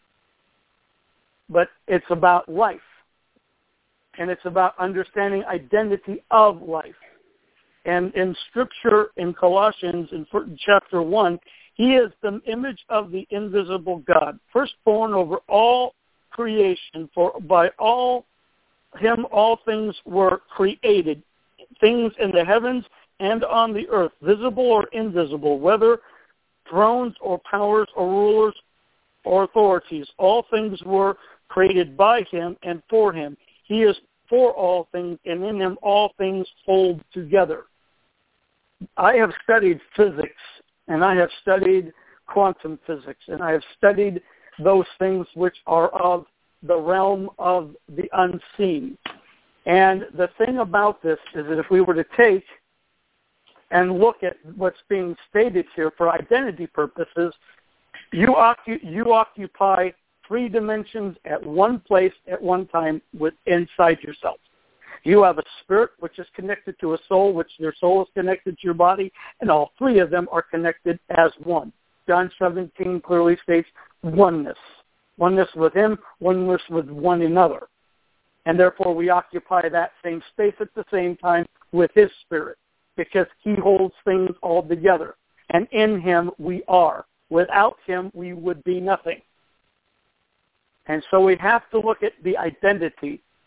But it's about life. And it's about understanding identity of life. And in Scripture, in Colossians, in chapter one, he is the image of the invisible God, firstborn over all creation. For by all him all things were created, things in the heavens and on the earth, visible or invisible, whether thrones or powers or rulers or authorities. All things were created by him and for him. He is for all things, and in him all things hold together. I have studied physics, and I have studied quantum physics, and I have studied those things which are of the realm of the unseen. And the thing about this is that if we were to take and look at what's being stated here for identity purposes, you, occu- you occupy three dimensions at one place at one time with inside yourself. You have a spirit which is connected to a soul, which your soul is connected to your body, and all three of them are connected as one. John seventeen clearly states oneness. Oneness with him, oneness with one another. And therefore we occupy that same space at the same time with his spirit, because he holds things all together. And in him we are. Without him we would be nothing. And so we have to look at the identity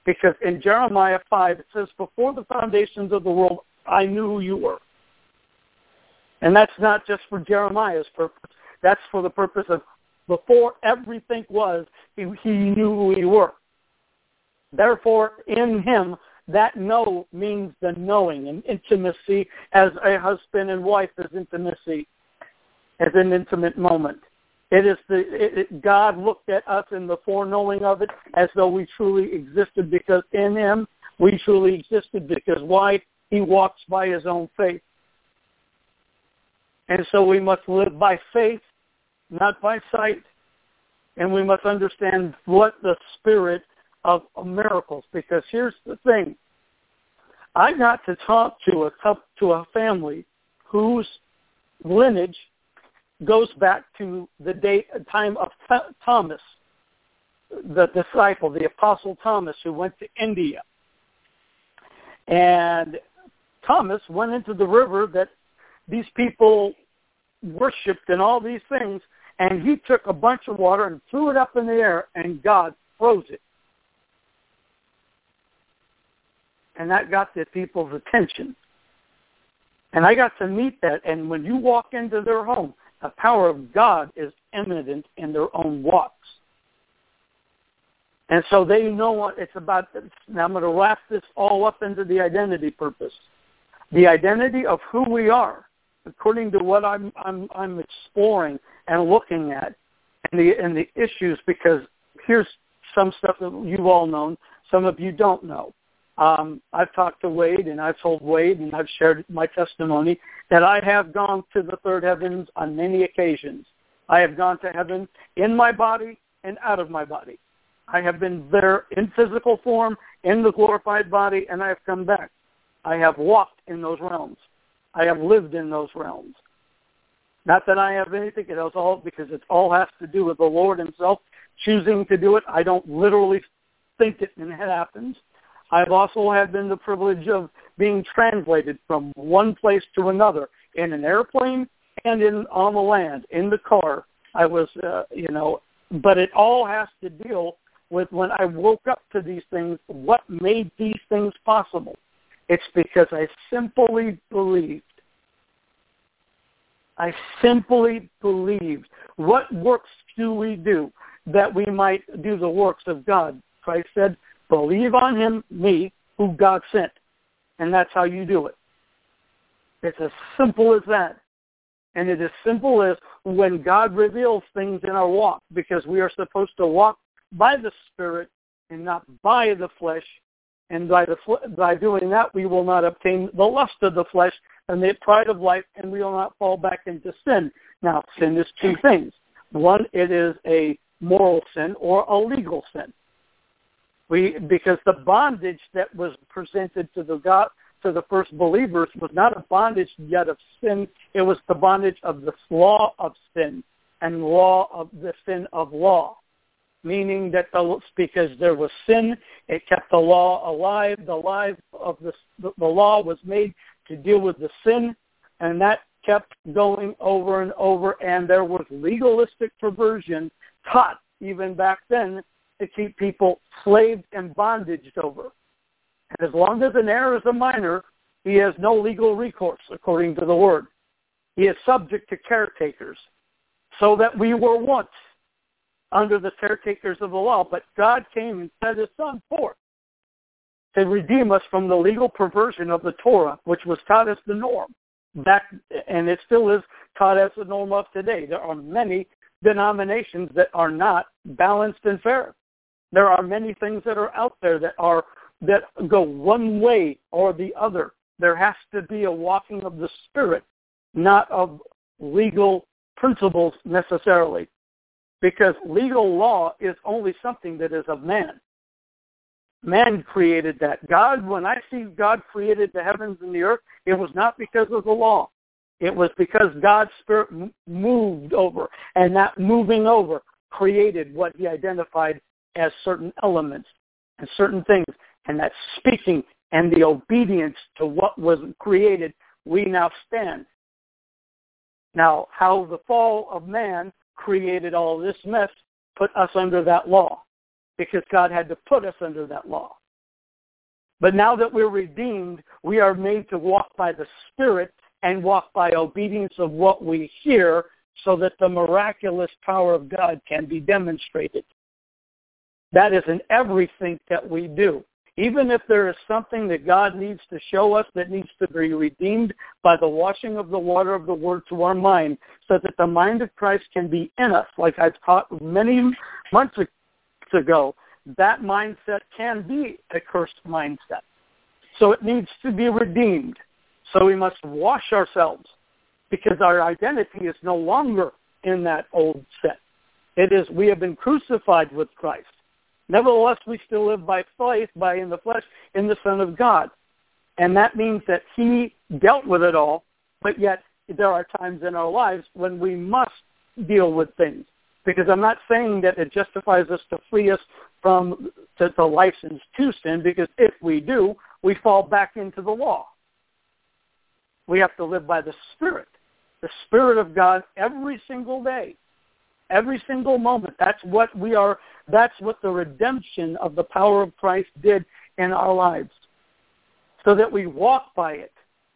Because in Jeremiah five, it says, before the foundations of the world, I knew who you were. And that's not just for Jeremiah's purpose. That's for the purpose of before everything was, he, he knew who you were. Therefore, in him, that know means the knowing and intimacy as a husband and wife is intimacy, as an intimate moment. It is the it, it, God looked at us in the foreknowing of it as though we truly existed, because in him we truly existed. Because why? He walks by his own faith. And so we must live by faith, not by sight. And we must understand what the spirit of miracles. Because here's the thing. I got to talk to a to a family whose lineage goes back to the date time of Thomas, the disciple, the Apostle Thomas, who went to India. And Thomas went into the river that these people worshipped and all these things, and he took a bunch of water and threw it up in the air, and God froze it. And that got the people's attention. And I got to meet that, and when you walk into their home, the power of God is evident in their own walks. And so they know what it's about. Now I'm going to wrap this all up into the identity purpose. The identity of who we are, according to what I'm I'm, I'm exploring and looking at, and the and the issues. Because here's some stuff that you've all known, some of you don't know. Um, I've talked to Wade, and I've told Wade, and I've shared my testimony that I have gone to the third heavens on many occasions. I have gone to heaven in my body and out of my body. I have been there in physical form, in the glorified body, and I have come back. I have walked in those realms. I have lived in those realms. Not that I have anything, it is all because it all has to do with the Lord himself choosing to do it. I don't literally think it and it happens. I've also had been the privilege of being translated from one place to another in an airplane and in on the land, in the car. I was, uh, you know, but it all has to deal with when I woke up to these things, what made these things possible. It's because I simply believed. I simply believed. What works do we do that we might do the works of God? Christ said, believe on him, me, who God sent. And that's how you do it. It's as simple as that. And it is simple as when God reveals things in our walk, because we are supposed to walk by the Spirit and not by the flesh. And by, the, by doing that, we will not obtain the lust of the flesh and the pride of life, and we will not fall back into sin. Now, sin is two things. One, it is a moral sin or a legal sin. We, because the bondage that was presented to the God, to the first believers was not a bondage yet of sin. It was the bondage of the law of sin and law of the sin of law, meaning that the, because there was sin, it kept the law alive. The life of the the law was made to deal with the sin, and that kept going over and over. And there was legalistic perversion taught even back then to keep people slaved and bondaged over. And as long as an heir is a minor, he has no legal recourse, according to the word. He is subject to caretakers, so that we were once under the caretakers of the law. But God came and set his son forth to redeem us from the legal perversion of the Torah, which was taught as the norm back, and it still is taught as the norm of today. There are many denominations that are not balanced and fair. There are many things that are out there that are that go one way or the other. There has to be a walking of the Spirit, not of legal principles necessarily, because legal law is only something that is of man. Man created that. God, when I see God created the heavens and the earth, it was not because of the law. It was because God's Spirit moved over, and that moving over created what he identified as certain elements and certain things. And that speaking and the obedience to what was created, we now stand. Now, how the fall of man created all this mess put us under that law, because God had to put us under that law. But now that we're redeemed, we are made to walk by the Spirit and walk by obedience of what we hear so that the miraculous power of God can be demonstrated. That is in everything that we do. Even if there is something that God needs to show us that needs to be redeemed by the washing of the water of the Word to our mind so that the mind of Christ can be in us, like I've taught many months ago, that mindset can be a cursed mindset. So it needs to be redeemed. So we must wash ourselves because our identity is no longer in that old set. It is, we have been crucified with Christ. Nevertheless, we still live by faith, by in the flesh, in the Son of God. And that means that he dealt with it all, but yet there are times in our lives when we must deal with things. Because I'm not saying that it justifies us to free us from the, the license to sin, because if we do, we fall back into the law. We have to live by the Spirit, the Spirit of God every single day. Every single moment. That's what we are, that's what the redemption of the power of Christ did in our lives. So that we walk by it.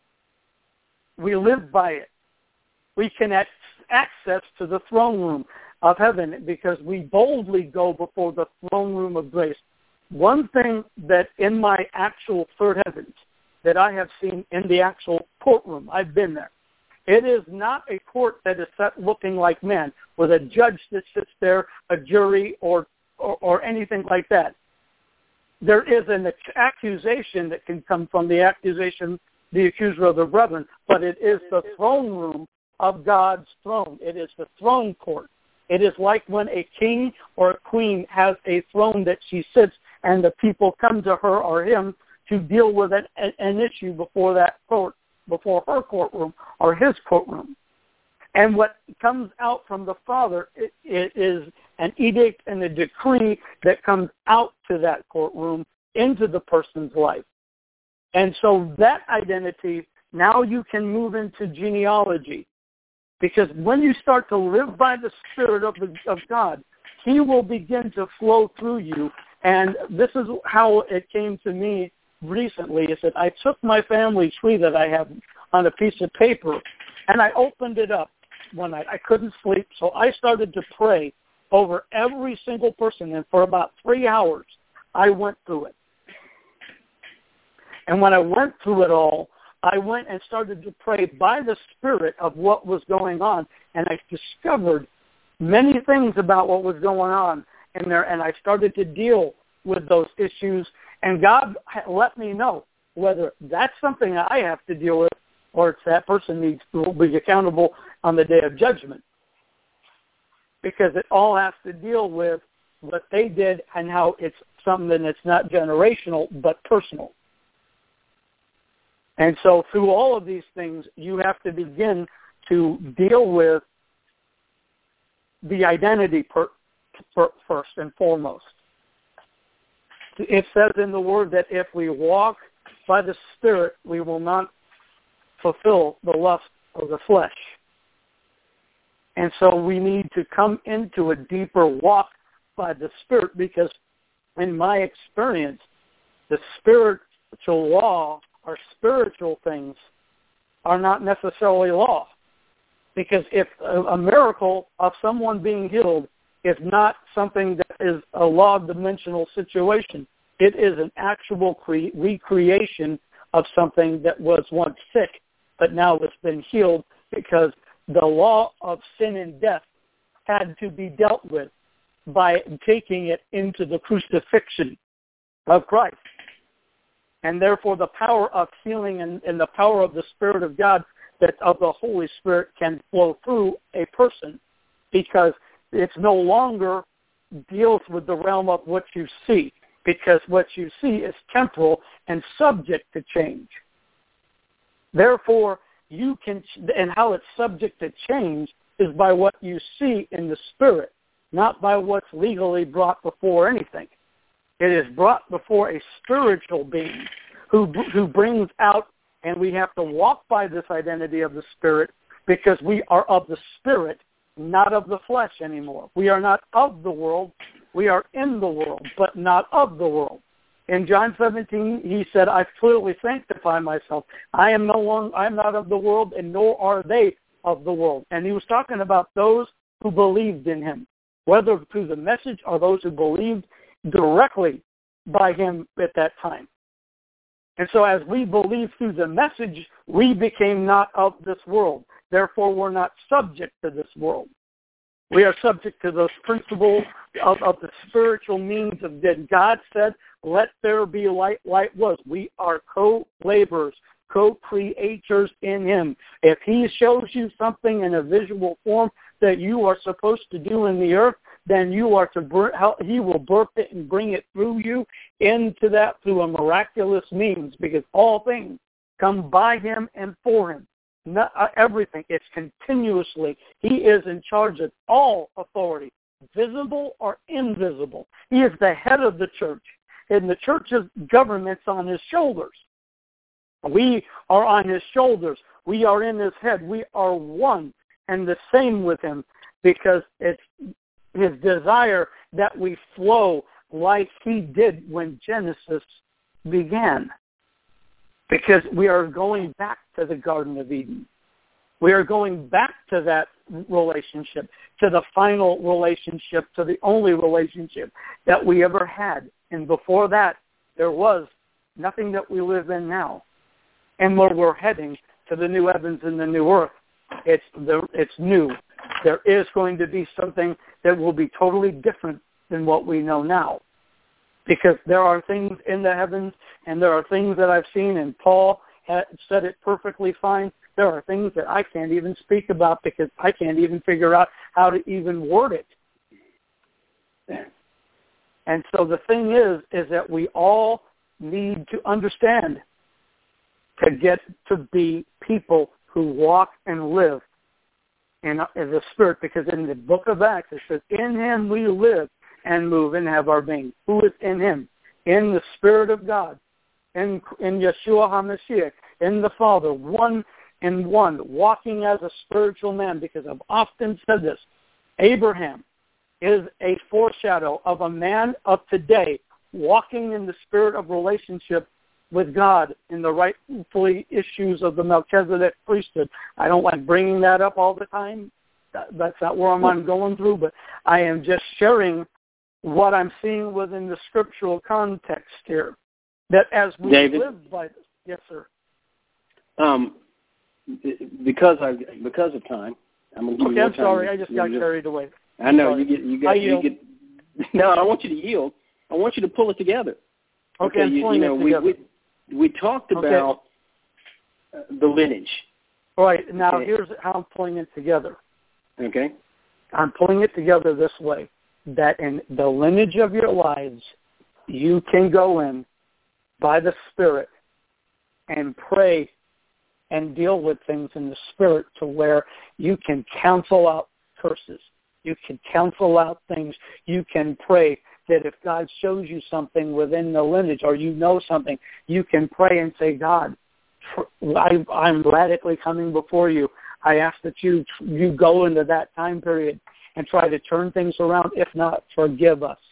We live by it. We can have access to the throne room of heaven because we boldly go before the throne room of grace. One thing that in my actual third heavens that I have seen in the actual courtroom, I've been there. It is not a court that is set looking like man, with a judge that sits there, a jury, or, or, or anything like that. There is an accusation that can come from the accusation, the accuser of the brethren, but it is the throne room of God's throne. It is the throne court. It is like when a king or a queen has a throne that she sits and the people come to her or him to deal with an, an issue before that court, before her courtroom or his courtroom. And what comes out from the Father it, it is an edict and a decree that comes out to that courtroom into the person's life. And so that identity, now you can move into genealogy. Because when you start to live by the Spirit of, the, of God, he will begin to flow through you. And this is how it came to me recently, is that I took my family tree that I have on a piece of paper, and I opened it up one night. I couldn't sleep, so I started to pray over every single person, and for about three hours, I went through it. And when I went through it all, I went and started to pray by the Spirit of what was going on, and I discovered many things about what was going on in there, and I started to deal with those issues, and God let me know whether that's something I have to deal with or it's that person needs to be accountable on the day of judgment. Because it all has to deal with what they did and how it's something that's not generational but personal. And so through all of these things, you have to begin to deal with the identity per, per, first and foremost. It says in the Word that if we walk by the Spirit, we will not fulfill the lust of the flesh. And so we need to come into a deeper walk by the Spirit, because in my experience, the spiritual law or spiritual things are not necessarily law. Because if a, a miracle of someone being healed is not something that is a law-dimensional situation, it is an actual cre- recreation of something that was once sick, but now it's been healed because the law of sin and death had to be dealt with by taking it into the crucifixion of Christ. And therefore the power of healing and, and the power of the Spirit of God, that of the Holy Spirit, can flow through a person, because it's no longer deals with the realm of what you see, because what you see is temporal and subject to change. Therefore, you can, and how it's subject to change is by what you see in the Spirit, not by what's legally brought before anything. It is brought before a spiritual being who who brings out, and we have to walk by this identity of the Spirit, because we are of the Spirit, not of the flesh anymore. We are not of the world. We are in the world, but not of the world. In John seventeen, he said, I clearly sanctify myself. I am no longer, I am not of the world, and nor are they of the world. And he was talking about those who believed in him, whether through the message or those who believed directly by him at that time. And so as we believe through the message, we became not of this world. Therefore, we're not subject to this world. We are subject to those principles of, of the spiritual means of that God said, let there be light, light was. We are co-laborers, co-creators in him. If he shows you something in a visual form that you are supposed to do in the earth, then you are to, he will birth it and bring it through you into that through a miraculous means, because all things come by him and for him. Not uh, everything. It's continuously. He is in charge of all authority, visible or invisible. He is the head of the church, and the church's government's on his shoulders. We are on his shoulders. We are in his head. We are one and the same with him, because it's his desire that we flow like he did when Genesis began. Because we are going back to the Garden of Eden. We are going back to that relationship, to the final relationship, to the only relationship that we ever had. And before that, there was nothing that we live in now. And where we're heading to the new heavens and the new earth, it's the, it's new. There is going to be something that will be totally different than what we know now. Because there are things in the heavens, and there are things that I've seen, and Paul had said it perfectly fine. There are things that I can't even speak about because I can't even figure out how to even word it. And so the thing is, is that we all need to understand to get to be people who walk and live in, in the Spirit, because in the book of Acts it says, in him we live and move and have our being. Who is in him? In the Spirit of God, in, in Yeshua HaMashiach, in the Father, one and one, walking as a spiritual man, because I've often said this. Abraham is a foreshadow of a man of today walking in the spirit of relationship with God in the rightfully issues of the Melchizedek priesthood. I don't like bringing that up all the time. That's not where I'm going through, but I am just sharing what I'm seeing within the scriptural context here. That as we David, live by this. Yes, sir. Um, because I because of time, I'm going to give okay, you I'm more time. sorry. I just got just, carried away. I know sorry. you get you get you get. No, I don't want you to yield. I want you to pull it together. Okay, okay I'm you, pulling you know it we, together. we we talked about okay. uh, the lineage. All right. Now okay. here's how I'm pulling it together. Okay. I'm pulling it together this way: that in the lineage of your lives, you can go in by the Spirit and pray and deal with things in the Spirit to where you can cancel out curses. You can cancel out things. You can pray that if God shows you something within the lineage or you know something, you can pray and say, God, I, I'm radically coming before you. I ask that you you go into that time period and try to turn things around. If not, forgive us.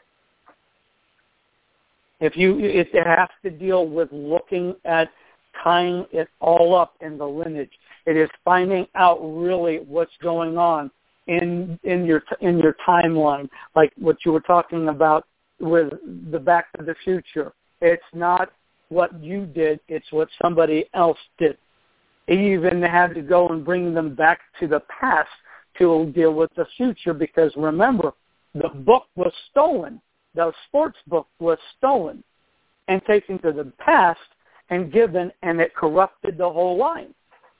If you, it has to deal with looking at tying it all up in the lineage. It is finding out really what's going on in in your in your timeline, like what you were talking about with the Back to the Future. It's not what you did; it's what somebody else did. He even had to go and bring them back to the past to deal with the future, because remember, the book was stolen. The sports book was stolen and taken to the past and given, and it corrupted the whole line.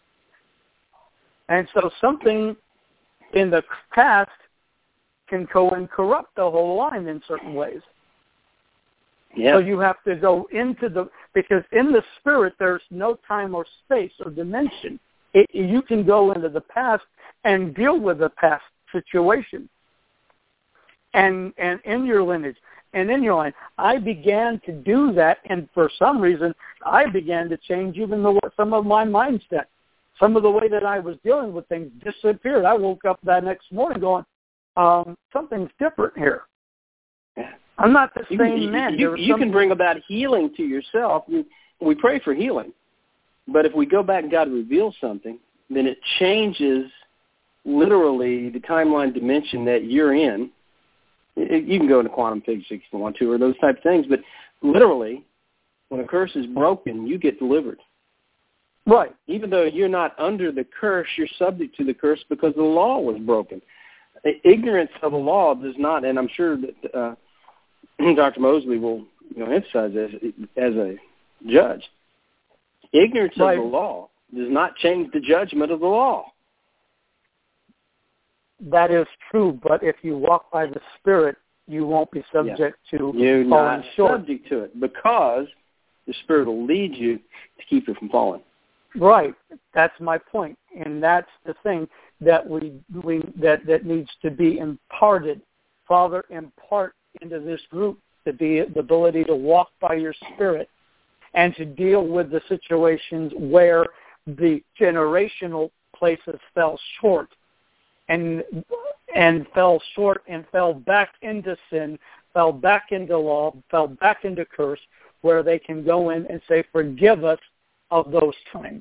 And so something in the past can go and corrupt the whole line in certain ways. Yeah. So you have to go into the, because in the Spirit there's no time or space or dimension. It, you can go into the past and deal with the past situation. And and in your lineage and in your line, I began to do that, and for some reason, I began to change even the, some of my mindset. Some of the way that I was dealing with things disappeared. I woke up that next morning going, um, something's different here. I'm not the you, same you, man. You, you some... can bring about healing to yourself. We, we pray for healing. But if we go back and God reveals something, then it changes literally the timeline dimension that you're in. It, you can go into quantum physics if you want to, or those type of things. But literally, when a curse is broken, you get delivered. Right. Even though you're not under the curse, you're subject to the curse because the law was broken. Ignorance of the law does not, and I'm sure that uh, Doctor Mosley will you know, emphasize as, as a judge, ignorance right. of the law does not change the judgment of the law. That is true, but if you walk by the Spirit, you won't be subject yeah. to You're falling not short. subject to it because the Spirit will lead you to keep you from falling. Right. That's my point, and that's the thing that we, we that, that needs to be imparted. Father, impart into this group to be the ability to walk by your Spirit and to deal with the situations where the generational places fell short and and fell short and fell back into sin, fell back into law, fell back into curse, where they can go in and say, forgive us of those times.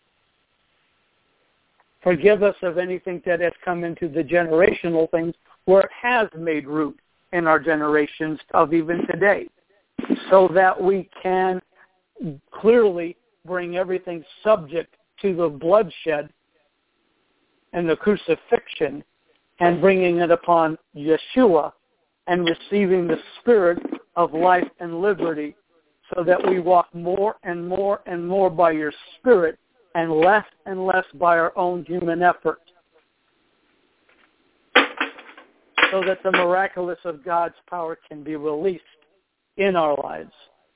Forgive us of anything that has come into the generational things where it has made root in our generations of even today, so that we can clearly bring everything subject to the bloodshed and the crucifixion and bringing it upon Yeshua and receiving the Spirit of life and liberty, so that we walk more and more and more by your Spirit and less and less by our own human effort, so that the miraculous of God's power can be released in our lives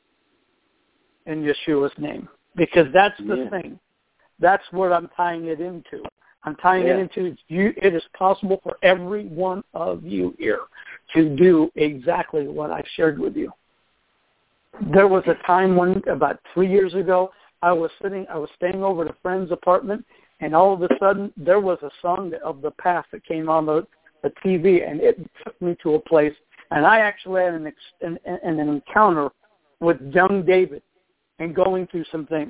in Yeshua's name. Because that's the yeah. thing. That's what I'm tying it into. I'm tying yeah. it into you. It is possible for every one of you here to do exactly what I shared with you. There was a time when, about three years ago, I was sitting, I was staying over at a friend's apartment, and all of a sudden there was a song of the past that came on the, the T V, and it took me to a place, and I actually had an, an, an encounter with young David and going through some things.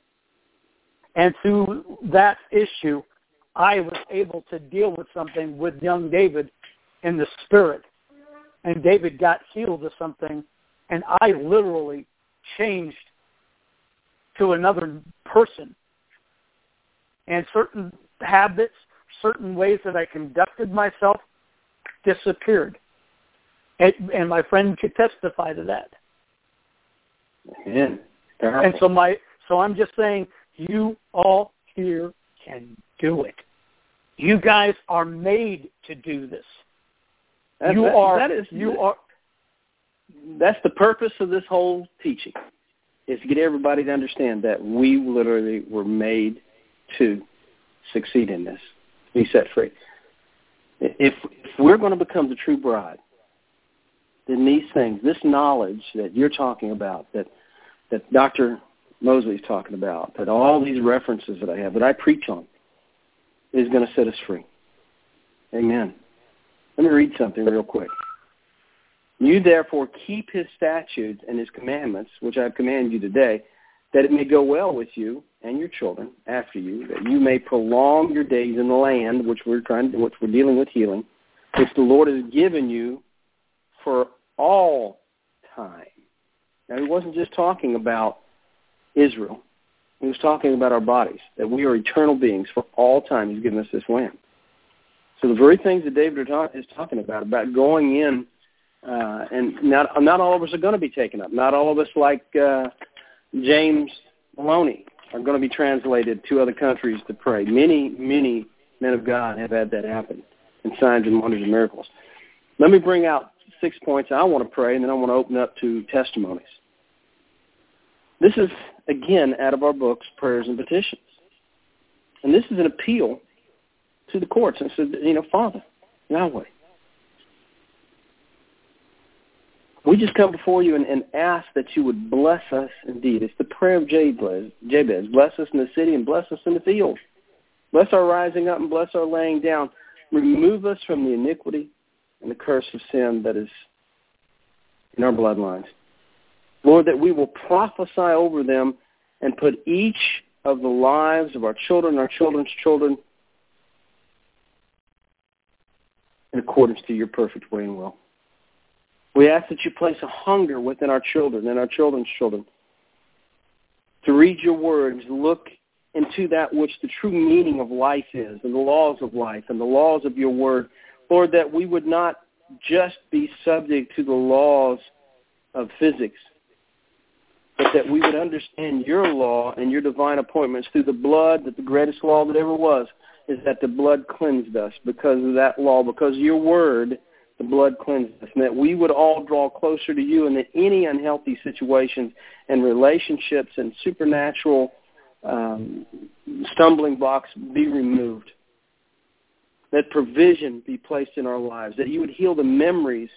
And through that issue, I was able to deal with something with young David in the spirit. And David got healed of something, and I literally changed to another person. And certain habits, certain ways that I conducted myself disappeared. And, and my friend could testify to that. Yeah. And so my so I'm just saying, you all here can do it. You guys are made to do this. That, you that, are. That is, you are. That's the purpose of this whole teaching, is to get everybody to understand that we literally were made to succeed in this, be set free. If, if we're going to become the true bride, then these things, this knowledge that you're talking about, that that Doctor Mosley is talking about, that all these references that I have, that I preach on, is going to set us free. Amen. Let me read something real quick. You therefore keep his statutes and his commandments, which I have commanded you today, that it may go well with you and your children after you, that you may prolong your days in the land, which we're trying, which we're dealing with healing, which the Lord has given you for all time. Now, he wasn't just talking about Israel. He was talking about our bodies, that we are eternal beings for all time. He's given us this land. So the very things that David is talking about, about going in, uh, and not not all of us are going to be taken up. Not all of us, like uh, James Maloney, are going to be translated to other countries to pray. Many, many men of God have had that happen, and signs and wonders and miracles. Let me bring out six points I want to pray, and then I want to open up to testimonies. This is, again, out of our books, Prayers and Petitions. And this is an appeal to the courts. And said, you know, Father, Yahweh, we just come before you and, and ask that you would bless us indeed. It's the prayer of Jabez. Jabez. Bless us in the city and bless us in the field. Bless our rising up and bless our laying down. Remove us from the iniquity and the curse of sin that is in our bloodlines. Lord, that we will prophesy over them and put each of the lives of our children, our children's children, in accordance to your perfect way and will. We ask that you place a hunger within our children and our children's children to read your words, look into that which the true meaning of life is and the laws of life and the laws of your word. Lord, that we would not just be subject to the laws of physics, but that we would understand your law and your divine appointments through the blood, that the greatest law that ever was is that the blood cleansed us because of that law, because of your word, the blood cleansed us, and that we would all draw closer to you, and that any unhealthy situations and relationships and supernatural um, stumbling blocks be removed, that provision be placed in our lives, that you would heal the memories,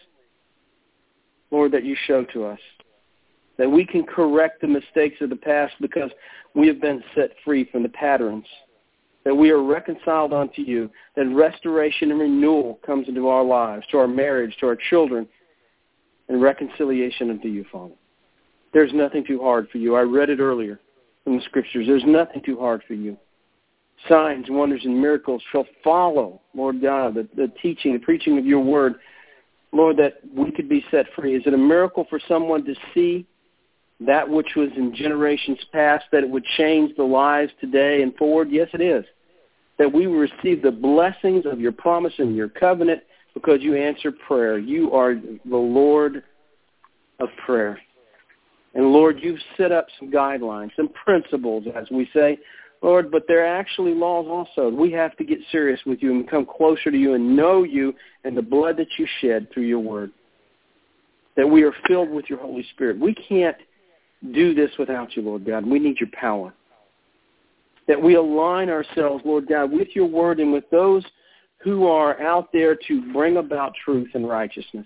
Lord, that you show to us, that we can correct the mistakes of the past because we have been set free from the patterns, that we are reconciled unto you, that restoration and renewal comes into our lives, to our marriage, to our children, and reconciliation unto you, Father. There's nothing too hard for you. I read it earlier in the Scriptures. There's nothing too hard for you. Signs, wonders, and miracles shall follow, Lord God, the, the teaching, the preaching of your word, Lord, that we could be set free. Is it a miracle for someone to see that which was in generations past, that it would change the lives today and forward? Yes, it is. That we will receive the blessings of your promise and your covenant because you answer prayer. You are the Lord of prayer. And, Lord, you've set up some guidelines, some principles, as we say, Lord, but they're actually laws also. We have to get serious with you and come closer to you and know you and the blood that you shed through your word. That we are filled with your Holy Spirit. We can't do this without you, Lord God. We need your power. That we align ourselves, Lord God, with your word and with those who are out there to bring about truth and righteousness.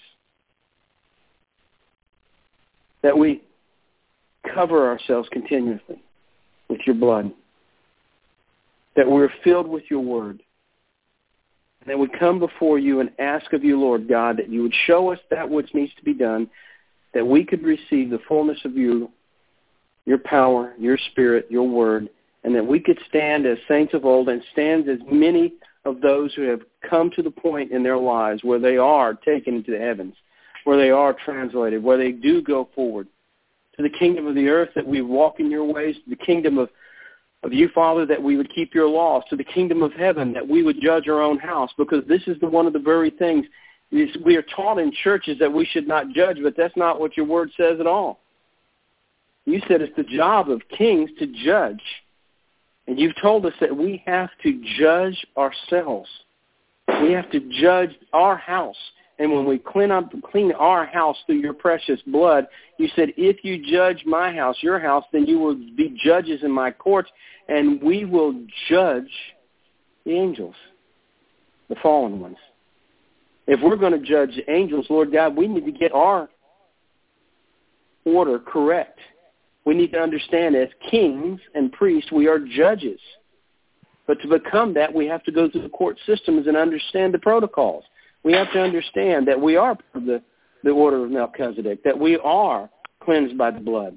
That we cover ourselves continuously with your blood. That we're filled with your word. And that we come before you and ask of you, Lord God, that you would show us that which needs to be done, that we could receive the fullness of you, your power, your spirit, your word, and that we could stand as saints of old and stand as many of those who have come to the point in their lives where they are taken into the heavens, where they are translated, where they do go forward to the kingdom of the earth, that we walk in your ways, to the kingdom of, of you, Father, that we would keep your laws, to the kingdom of heaven, that we would judge our own house, because this is the one of the very things we are taught in churches that we should not judge, but that's not what your word says at all. You said it's the job of kings to judge. And you've told us that we have to judge ourselves. We have to judge our house. And when we clean up, clean our house through your precious blood, you said, if you judge my house, your house, then you will be judges in my courts, and we will judge the angels, the fallen ones. If we're going to judge the angels, Lord God, we need to get our order correct. We need to understand as kings and priests, we are judges. But to become that, we have to go through the court systems and understand the protocols. We have to understand that we are the, the order of Melchizedek, that we are cleansed by the blood.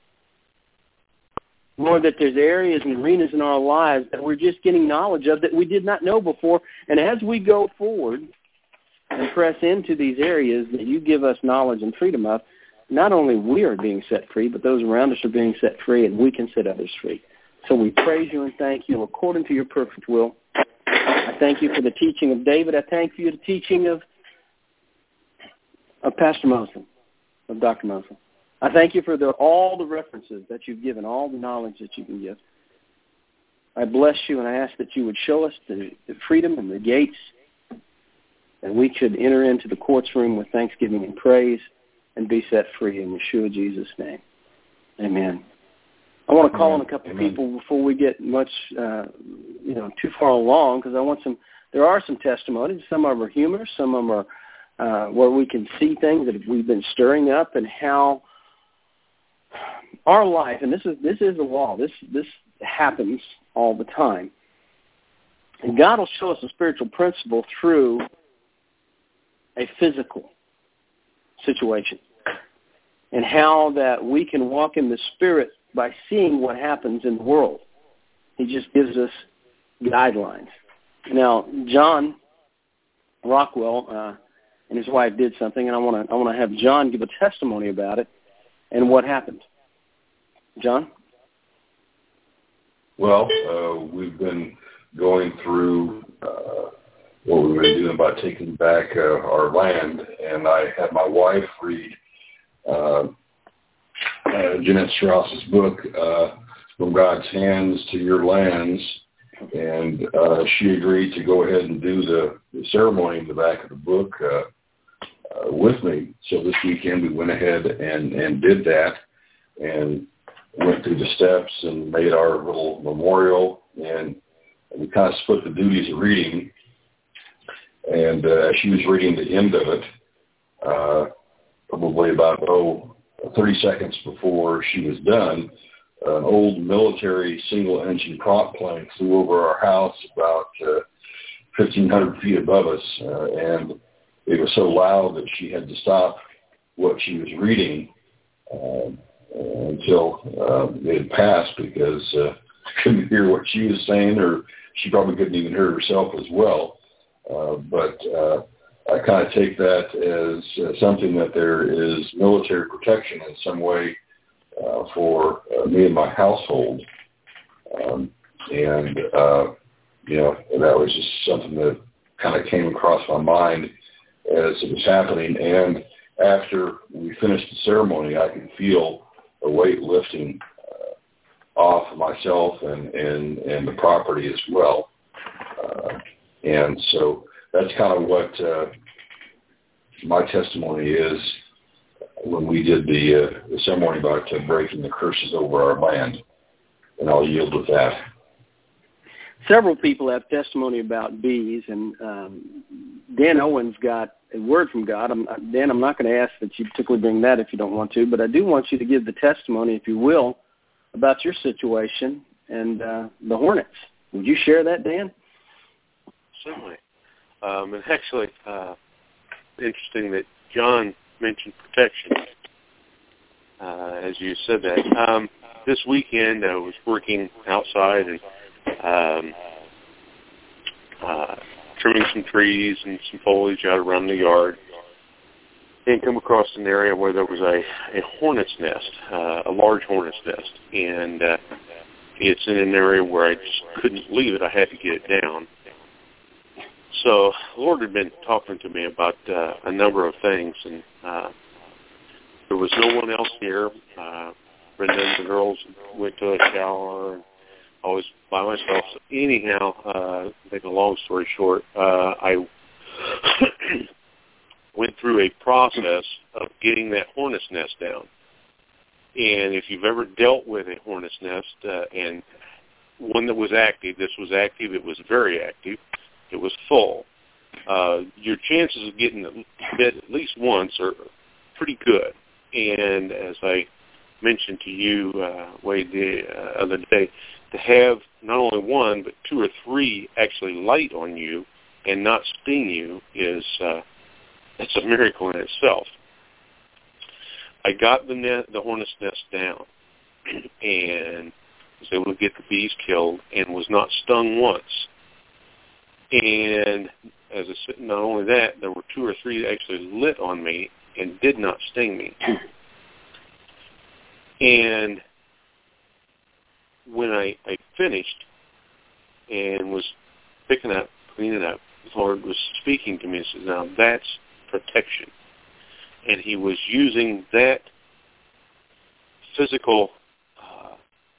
Lord, that there's areas and arenas in our lives that we're just getting knowledge of that we did not know before. And as we go forward and press into these areas that you give us knowledge and freedom of, not only we are being set free, but those around us are being set free, and we can set others free. So we praise you and thank you according to your perfect will. I thank you for the teaching of David. I thank you for the teaching of, of Pastor Mosley, of Doctor Mosley. I thank you for the, all the references that you've given, all the knowledge that you can give. I bless you, and I ask that you would show us the, the freedom and the gates, and we could enter into the courts room with thanksgiving and praise and be set free in Yeshua Jesus' name. Amen. I want to call on a couple Amen. of people before we get much, uh, you know, too far along, because I want some. There are some testimonies. Some of them are humorous. Some of them are uh, where we can see things that we've been stirring up, and how our life. And this is this is a law. This this happens all the time. And God will show us a spiritual principle through a physical situation. and how that we can walk in the Spirit by seeing what happens in the world. He just gives us guidelines. Now, John Rockwell uh, and his wife did something, and I want to I want to have John give a testimony about it and what happened. John? Well, uh, we've been going through uh, what we've been doing about taking back uh, our land, and I had my wife read uh, uh, Jeanette Strauss's book, uh, From God's Hands to Your Lands, and uh, she agreed to go ahead and do the, the ceremony in the back of the book uh, uh, with me. So this weekend we went ahead and, and did that, and went through the steps and made our little memorial, and we kind of split the duties of reading. And uh, she was reading the end of it, uh, probably about, oh, thirty seconds before she was done. An old military single-engine prop plane flew over our house about uh, fifteen hundred feet above us, uh, and it was so loud that she had to stop what she was reading uh, until uh, it had passed, because uh, I couldn't hear what she was saying, or she probably couldn't even hear herself as well. Uh, but uh, I kind of take that as uh, something that there is military protection in some way uh, for uh, me and my household. Um, and, uh, you know, that was just something that kind of came across my mind as it was happening. And after we finished the ceremony, I could feel a weight lifting uh, off myself and, and, and the property as well. Uh, and so that's kind of what uh, my testimony is when we did the, uh, the ceremony about uh, breaking the curses over our land. And I'll yield with that. Several people have testimony about bees, and um, Dan Owens got a word from God. I'm, Dan, I'm not going to ask that you particularly bring that if you don't want to, but I do want you to give the testimony, if you will, about your situation and uh, the hornets. Would you share that, Dan? Certainly. Um, and actually, uh, interesting that John mentioned protection, uh, as you said that. Um, this weekend, I was working outside and um, uh, trimming some trees and some foliage out around the yard, and come across an area where there was a, a hornet's nest, uh, a large hornet's nest, and uh, it's in an area where I just couldn't leave it. I had to get it down. So the Lord had been talking to me about uh, a number of things, and uh, there was no one else near. Uh, Brenda and the girls went to a shower, and I was by myself. So anyhow, uh, make a long story short, uh, I went through a process of getting that hornet's nest down. And if you've ever dealt with a hornet's nest, uh, and one that was active, this was active, it was very active, it was full, uh, your chances of getting bit at least once are pretty good. And as I mentioned to you, uh, Wade, the uh, other day, to have not only one, but two or three actually light on you and not sting you is uh, it's a miracle in itself. I got the net, the hornet's nest down, and was able to get the bees killed, and was not stung once. And as I said, not only that, there were two or three that actually lit on me and did not sting me. And when I, I finished and was picking up, cleaning up, the Lord was speaking to me and said, now that's protection. And he was using that physical uh,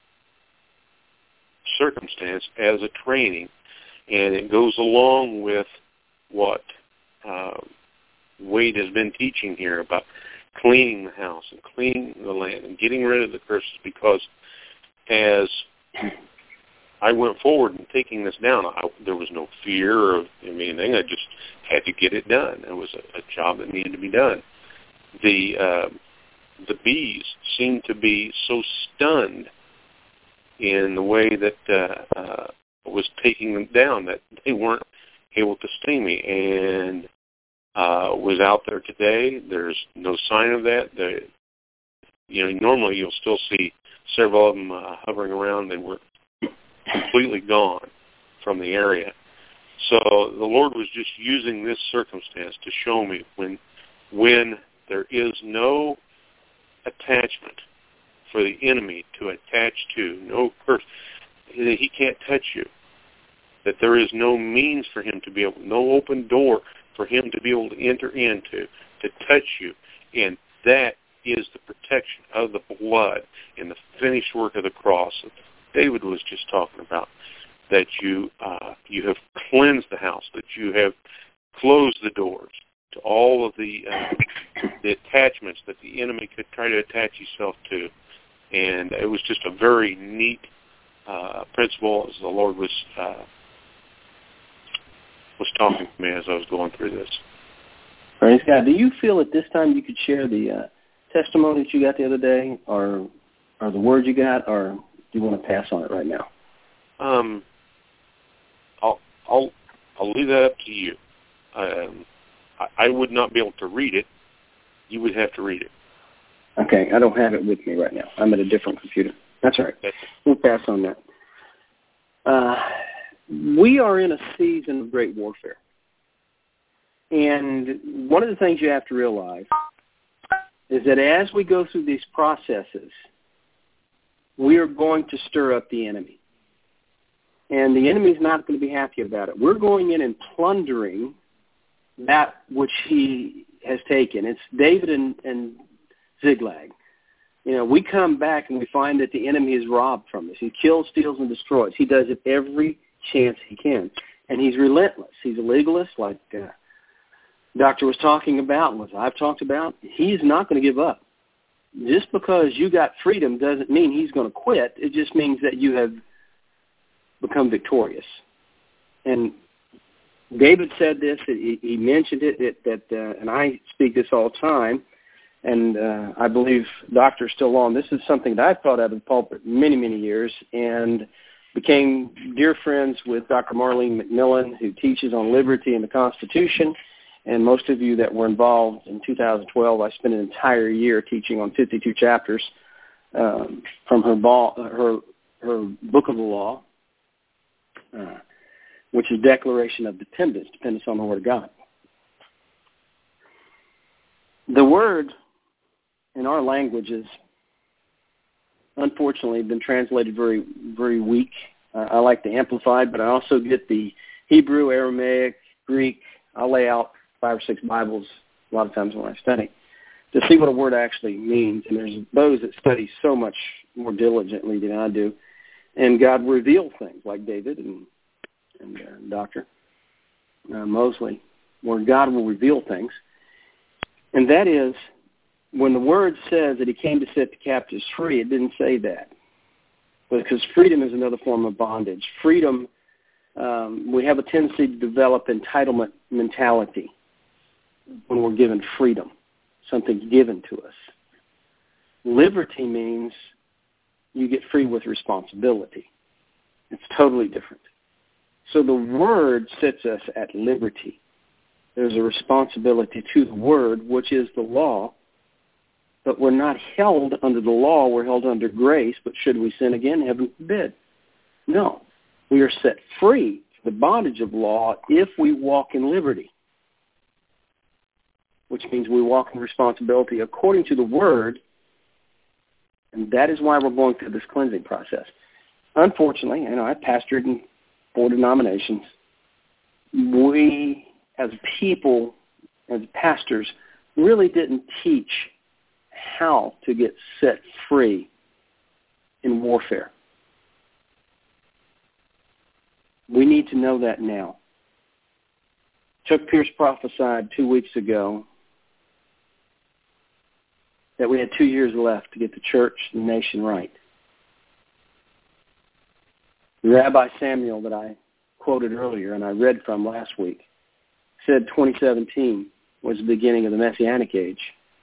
circumstance as a training, and it goes along with what uh, Wade has been teaching here about cleaning the house and cleaning the land and getting rid of the curses, because as I went forward in taking this down, I, there was no fear of anything. I just had to get it done. It was a, a job that needed to be done. The uh, the bees seemed to be so stunned in the way that uh, uh, was taking them down that they weren't able to sting me. And uh, was out there today. There's no sign of that. The you know, normally you'll still see several of them uh, hovering around and were completely gone from the area. So the Lord was just using this circumstance to show me when when there is no attachment for the enemy to attach to, no person, he can't touch you, that there is no means for him to be able, no open door for him to be able to enter into, to touch you. And that is the protection of the blood and the finished work of the cross that David was just talking about, that you uh, you have cleansed the house, that you have closed the doors to all of the uh, the attachments that the enemy could try to attach himself to. And it was just a very neat uh, principle as the Lord was uh, was talking to me as I was going through this. Praise God. Do you feel at this time you could share the uh, testimony that you got the other day, or or the word you got, or do you want to pass on it right now? Um, I'll I'll I'll leave that up to you. Um, I, I would not be able to read it. You would have to read it. Okay, I don't have it with me right now. I'm at a different computer. That's all right. We'll pass on that. Uh, we are in a season of great warfare. And one of the things you have to realize is that as we go through these processes, we are going to stir up the enemy. And the enemy's not going to be happy about it. We're going in and plundering that which he has taken. It's David and, and Ziklag. You know, we come back and we find that the enemy is robbed from us. He kills, steals, and destroys. He does it every chance he can. And he's relentless. He's a legalist, like uh, Doctor was talking about, and what I've talked about. He's not going to give up. Just because you got freedom doesn't mean he's going to quit. It just means that you have become victorious. And David said this. He, he mentioned it, it that, uh, and I speak this all the time, and uh, I believe Doctor's still on. This is something that I've taught out of the pulpit many, many years, and became dear friends with Doctor Marlene McMillan, who teaches on liberty and the Constitution. And most of you that were involved in two thousand twelve, I spent an entire year teaching on fifty-two chapters um, from her, ball, her her book of the law, uh, which is Declaration of Dependence, dependence on the Word of God. The word in our languages, unfortunately, been translated very, very weak. Uh, I like the Amplified, but I also get the Hebrew, Aramaic, Greek. I'll lay out five or six Bibles a lot of times when I study to see what a word actually means. And there's those that study so much more diligently than I do. And God revealed things like David and, and uh, Doctor Uh, Mosley, where God will reveal things. And that is, when the word says that he came to set the captives free, it didn't say that. Because freedom is another form of bondage. Freedom, um, we have a tendency to develop entitlement mentality when we're given freedom, something given to us. Liberty means you get free with responsibility. It's totally different. So the word sets us at liberty. There's a responsibility to the word, which is the law, but we're not held under the law. We're held under grace, but should we sin again? Heaven forbid. No. We are set free from the bondage of law if we walk in liberty, which means we walk in responsibility according to the word, and that is why we're going through this cleansing process. Unfortunately, you know, I pastored in four denominations. We, as people, as pastors, really didn't teach how to get set free in warfare. We need to know that now. Chuck Pierce prophesied two weeks ago that we had two years left to get the church and the nation right. Rabbi Samuel, that I quoted earlier and I read from last week, said twenty seventeen was the beginning of the Messianic age.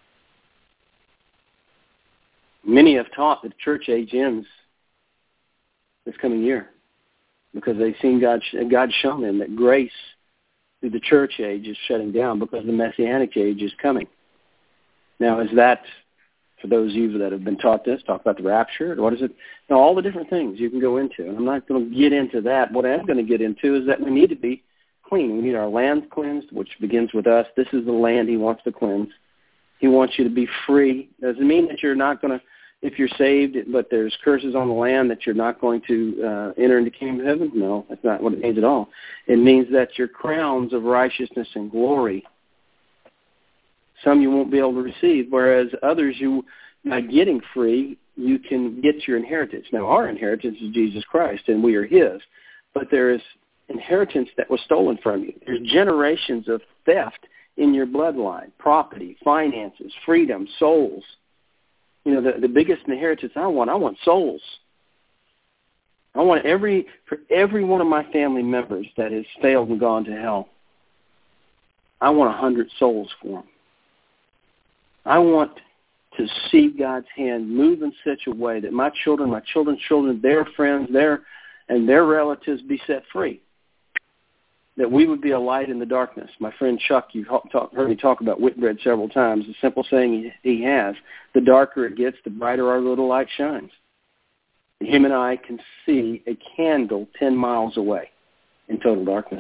Many have taught that the church age ends this coming year because they've seen God, God shown them that grace through the church age is shutting down because the Messianic age is coming. Now, is that For those of you that have been taught this, talk about the rapture. What is it? You know, all the different things you can go into. And I'm not going to get into that. What I am going to get into is that we need to be clean. We need our land cleansed, which begins with us. This is the land he wants to cleanse. He wants you to be free. Doesn't mean that you're not going to, if you're saved, but there's curses on the land, that you're not going to uh, enter into the kingdom of heaven. No, that's not what it means at all. It means that your crowns of righteousness and glory, some you won't be able to receive, whereas others, you, by getting free, you can get your inheritance. Now, our inheritance is Jesus Christ, and we are his. But there is inheritance that was stolen from you. There's generations of theft in your bloodline, property, finances, freedom, souls. You know, the, the biggest inheritance I want, I want souls. I want every, for every one of my family members that has failed and gone to hell, I want a hundred souls for them. I want to see God's hand move in such a way that my children, my children's children, their friends, their and their relatives be set free. That we would be a light in the darkness. My friend Chuck, you've heard me talk about Whitbread several times. The simple saying he has, the darker it gets, the brighter our little light shines. Him and I can see a candle ten miles away in total darkness.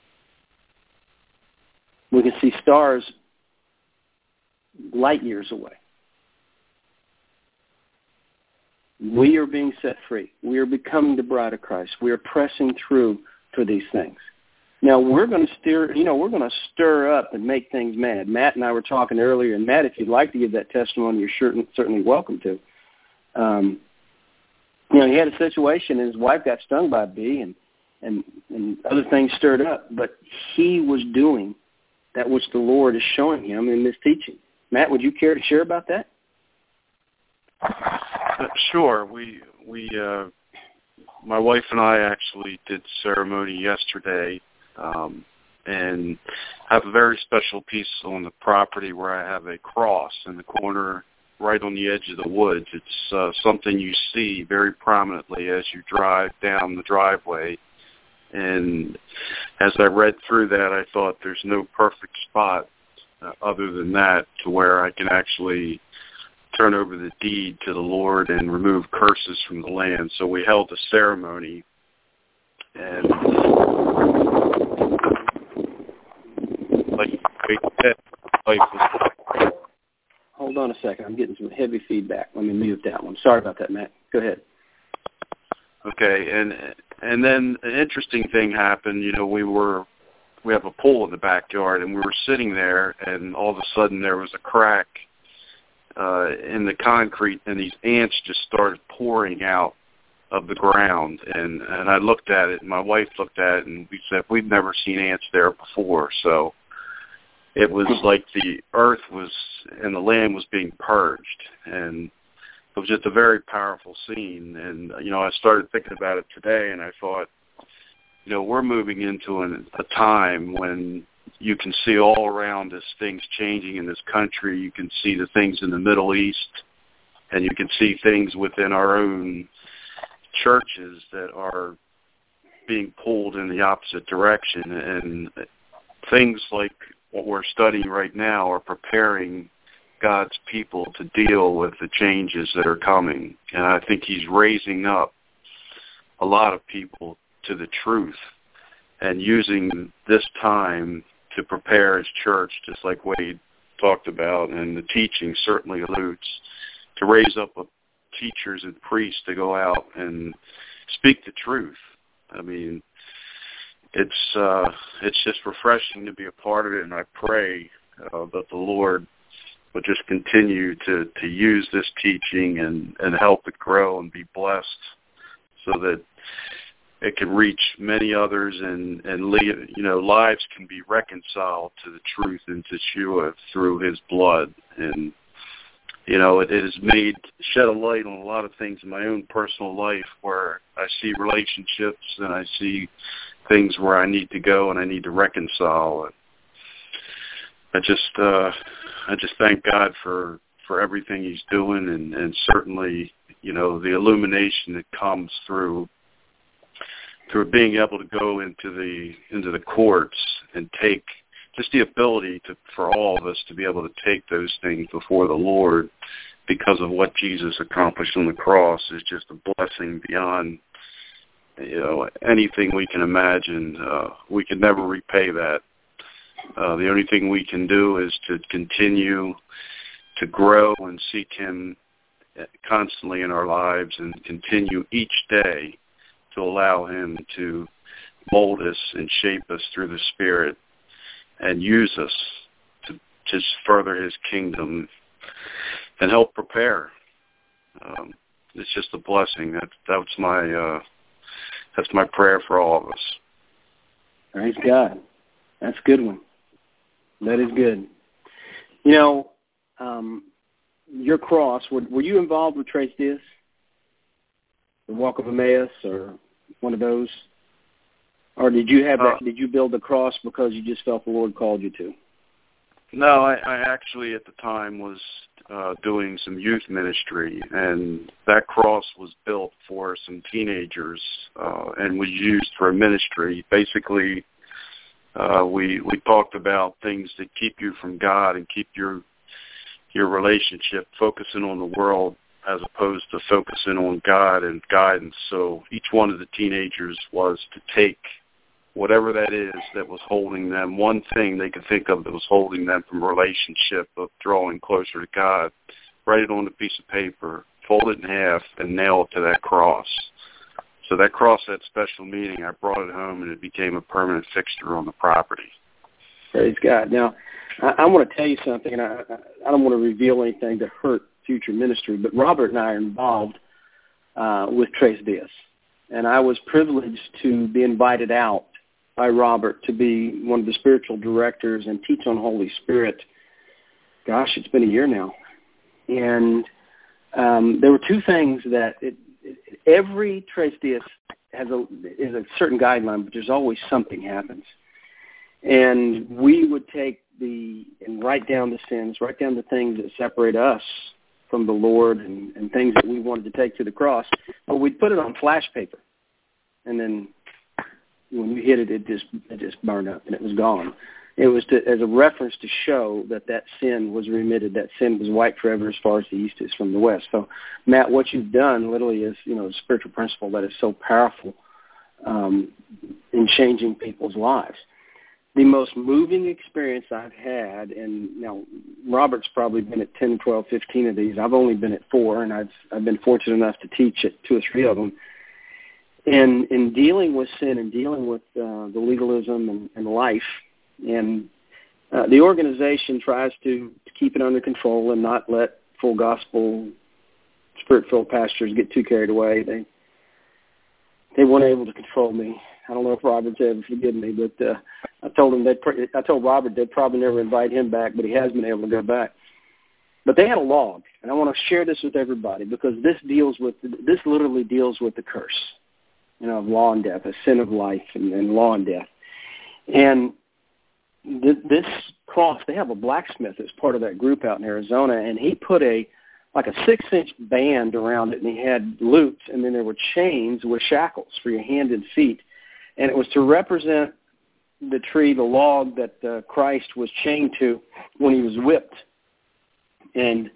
We can see stars light years away. We are being set free. We are becoming the bride of Christ. We are pressing through for these things. Now, we're going to stir, you know, we're going to stir up and make things mad. Matt and I were talking earlier, and Matt, if you'd like to give that testimony, you're sure, certainly welcome to. Um, you know, he had a situation, and his wife got stung by a bee, and, and, and other things stirred up, but he was doing that which the Lord is showing him in this teaching. Matt, would you care to share about that? Uh, sure. We we uh, my wife and I actually did ceremony yesterday, um, and have a very special piece on the property where I have a cross in the corner, right on the edge of the woods. It's uh, something you see very prominently as you drive down the driveway. And as I read through that, I thought there's no perfect spot uh, other than that to where I can actually turn over the deed to the Lord and remove curses from the land. So we held a ceremony, and like life was. Hold on a second. I'm getting some heavy feedback. Let me mute that one. Sorry about that, Matt. Go ahead. Okay, and and then an interesting thing happened. You know, we were we have a pool in the backyard, and we were sitting there, and all of a sudden there was a crack uh, in the concrete, and these ants just started pouring out of the ground. And and I looked at it, and my wife looked at it, and we said we've never seen ants there before. So it was like the earth was and the land was being purged, and it was just a very powerful scene. And, you know, I started thinking about it today, and I thought, you know, we're moving into an, a time when you can see all around us things changing in this country. You can see the things in the Middle East, and you can see things within our own churches that are being pulled in the opposite direction. And things like what we're studying right now are preparing God's people to deal with the changes that are coming. And I think he's raising up a lot of people to the truth and using this time to prepare his church, just like Wade talked about, and the teaching certainly alludes, to raise up teachers and priests to go out and speak the truth. I mean, it's uh, it's just refreshing to be a part of it, and I pray uh, that the Lord will just continue to, to use this teaching and, and help it grow and be blessed so that it can reach many others and, and leave, you know, lives can be reconciled to the truth and to Yeshua through his blood. And, you know, it, it has made, shed a light on a lot of things in my own personal life where I see relationships and I see things where I need to go and I need to reconcile. I just, uh, I just thank God for, for everything he's doing, and, and certainly, you know, the illumination that comes through through being able to go into the into the courts and take just the ability to, for all of us to be able to take those things before the Lord because of what Jesus accomplished on the cross is just a blessing beyond, you know, anything we can imagine. Uh, we can never repay that. Uh, the only thing we can do is to continue to grow and seek him constantly in our lives and continue each day to allow him to mold us and shape us through the Spirit and use us to just further his kingdom and help prepare. Um, it's just a blessing. That that's my uh, that's my prayer for all of us. Praise God. That's a good one. That is good. You know, um, your cross, were, were you involved with Tres Dias? The Walk of Emmaus or one of those? Or did you have that, uh, did you build the cross because you just felt the Lord called you to? No, I, I actually at the time was uh, doing some youth ministry, and that cross was built for some teenagers uh, and was used for a ministry. Basically, uh, we we talked about things that keep you from God and keep your your relationship focusing on the world as opposed to focusing on God and guidance. So each one of the teenagers was to take whatever that is that was holding them, one thing they could think of that was holding them from a relationship of drawing closer to God, write it on a piece of paper, fold it in half, and nail it to that cross. So that cross had special meaning. I brought it home, and it became a permanent fixture on the property. Praise God. Now, I, I want to tell you something, and I, I don't want to reveal anything to hurt future ministry, but Robert and I are involved uh, with Tres Dias, and I was privileged to be invited out by Robert to be one of the spiritual directors and teach on Holy Spirit. Gosh, it's been a year now. And um, there were two things that it, it, every Tres Dias has a, is a certain guideline, but there's always something happens. And we would take the, and write down the sins, write down the things that separate us from the Lord and, and things that we wanted to take to the cross, but we'd put it on flash paper. And then when you hit it, it just it just burned up and it was gone. It was to, as a reference to show that that sin was remitted, that sin was wiped forever as far as the east is from the west. So, Matt, what you've done literally is, you know, a spiritual principle that is so powerful um, in changing people's lives. The most moving experience I've had, and now Robert's probably been at ten, twelve, fifteen of these. I've only been at four, and I've I've been fortunate enough to teach at two or three of them. In in dealing with sin and dealing with uh, the legalism and, and life, and uh, the organization tries to, to keep it under control and not let full gospel, spirit-filled pastors get too carried away. They they weren't able to control me. I don't know if Robert's ever forgiven me, but uh, I told him that I told Robert they'd probably never invite him back, but he has been able to go back. But they had a log, and I want to share this with everybody because this deals with this literally deals with the curse. You know, of law and death, a sin of life and, and law and death. And th- this cross, they have a blacksmith that's part of that group out in Arizona, and he put a, like a six-inch band around it, and he had loops, and then there were chains with shackles for your hand and feet. And it was to represent the tree, the log that uh, Christ was chained to when he was whipped. And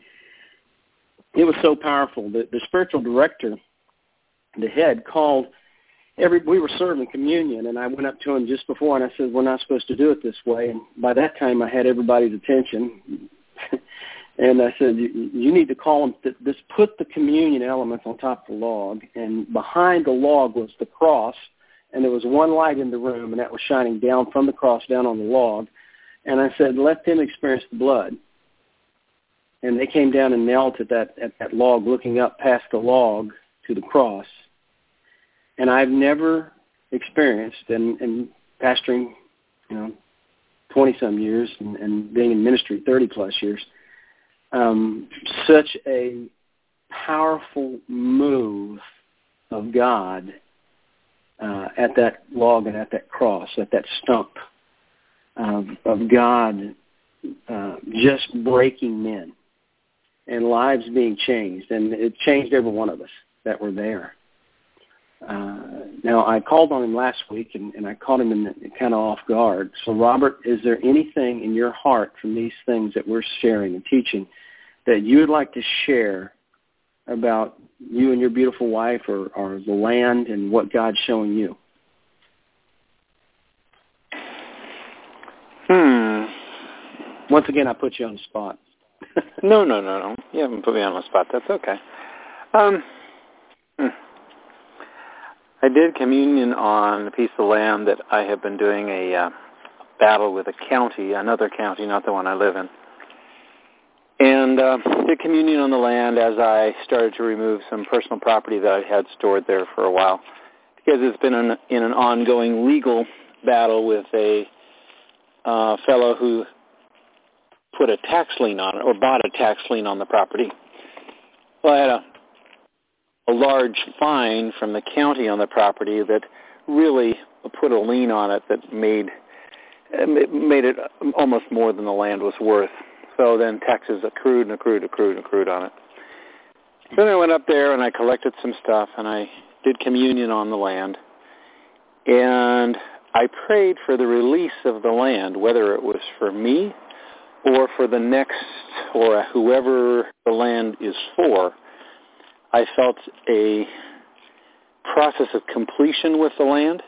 it was so powerful that the spiritual director, the head, called Every, we were serving communion, and I went up to him just before, and I said, we're not supposed to do it this way. And by that time, I had everybody's attention. And I said, you, you need to call them, to, just put the communion elements on top of the log. And behind the log was the cross, and there was one light in the room, and that was shining down from the cross down on the log. And I said, let them experience the blood. And they came down and knelt at that, at that log, looking up past the log to the cross. And I've never experienced, and, and pastoring, you know, twenty-some years and, and being in ministry thirty-plus years, um, such a powerful move of God uh, at that log and at that cross, at that stump of, of God uh, just breaking men and lives being changed. And it changed every one of us that were there. Uh, now, I called on him last week, and, and I caught him in the, kind of off guard. So, Robert, is there anything in your heart from these things that we're sharing and teaching that you would like to share about you and your beautiful wife, or, or the land and what God's showing you? Hmm. Once again, I put you on the spot. no, no, no, no. You haven't put me on the spot. That's okay. Um, hmm. I did communion on a piece of land that I have been doing a uh, battle with a county, another county, not the one I live in. And uh, did communion on the land as I started to remove some personal property that I had stored there for a while, because it's been an, in an ongoing legal battle with a uh, fellow who put a tax lien on it, or bought a tax lien on the property. Well, I had a a large fine from the county on the property that really put a lien on it that made made it almost more than the land was worth. So then taxes accrued and accrued, accrued, and accrued on it. Then I went up there and I collected some stuff and I did communion on the land. And I prayed for the release of the land, whether it was for me or for the next, or whoever the land is for. I felt a process of completion with the land.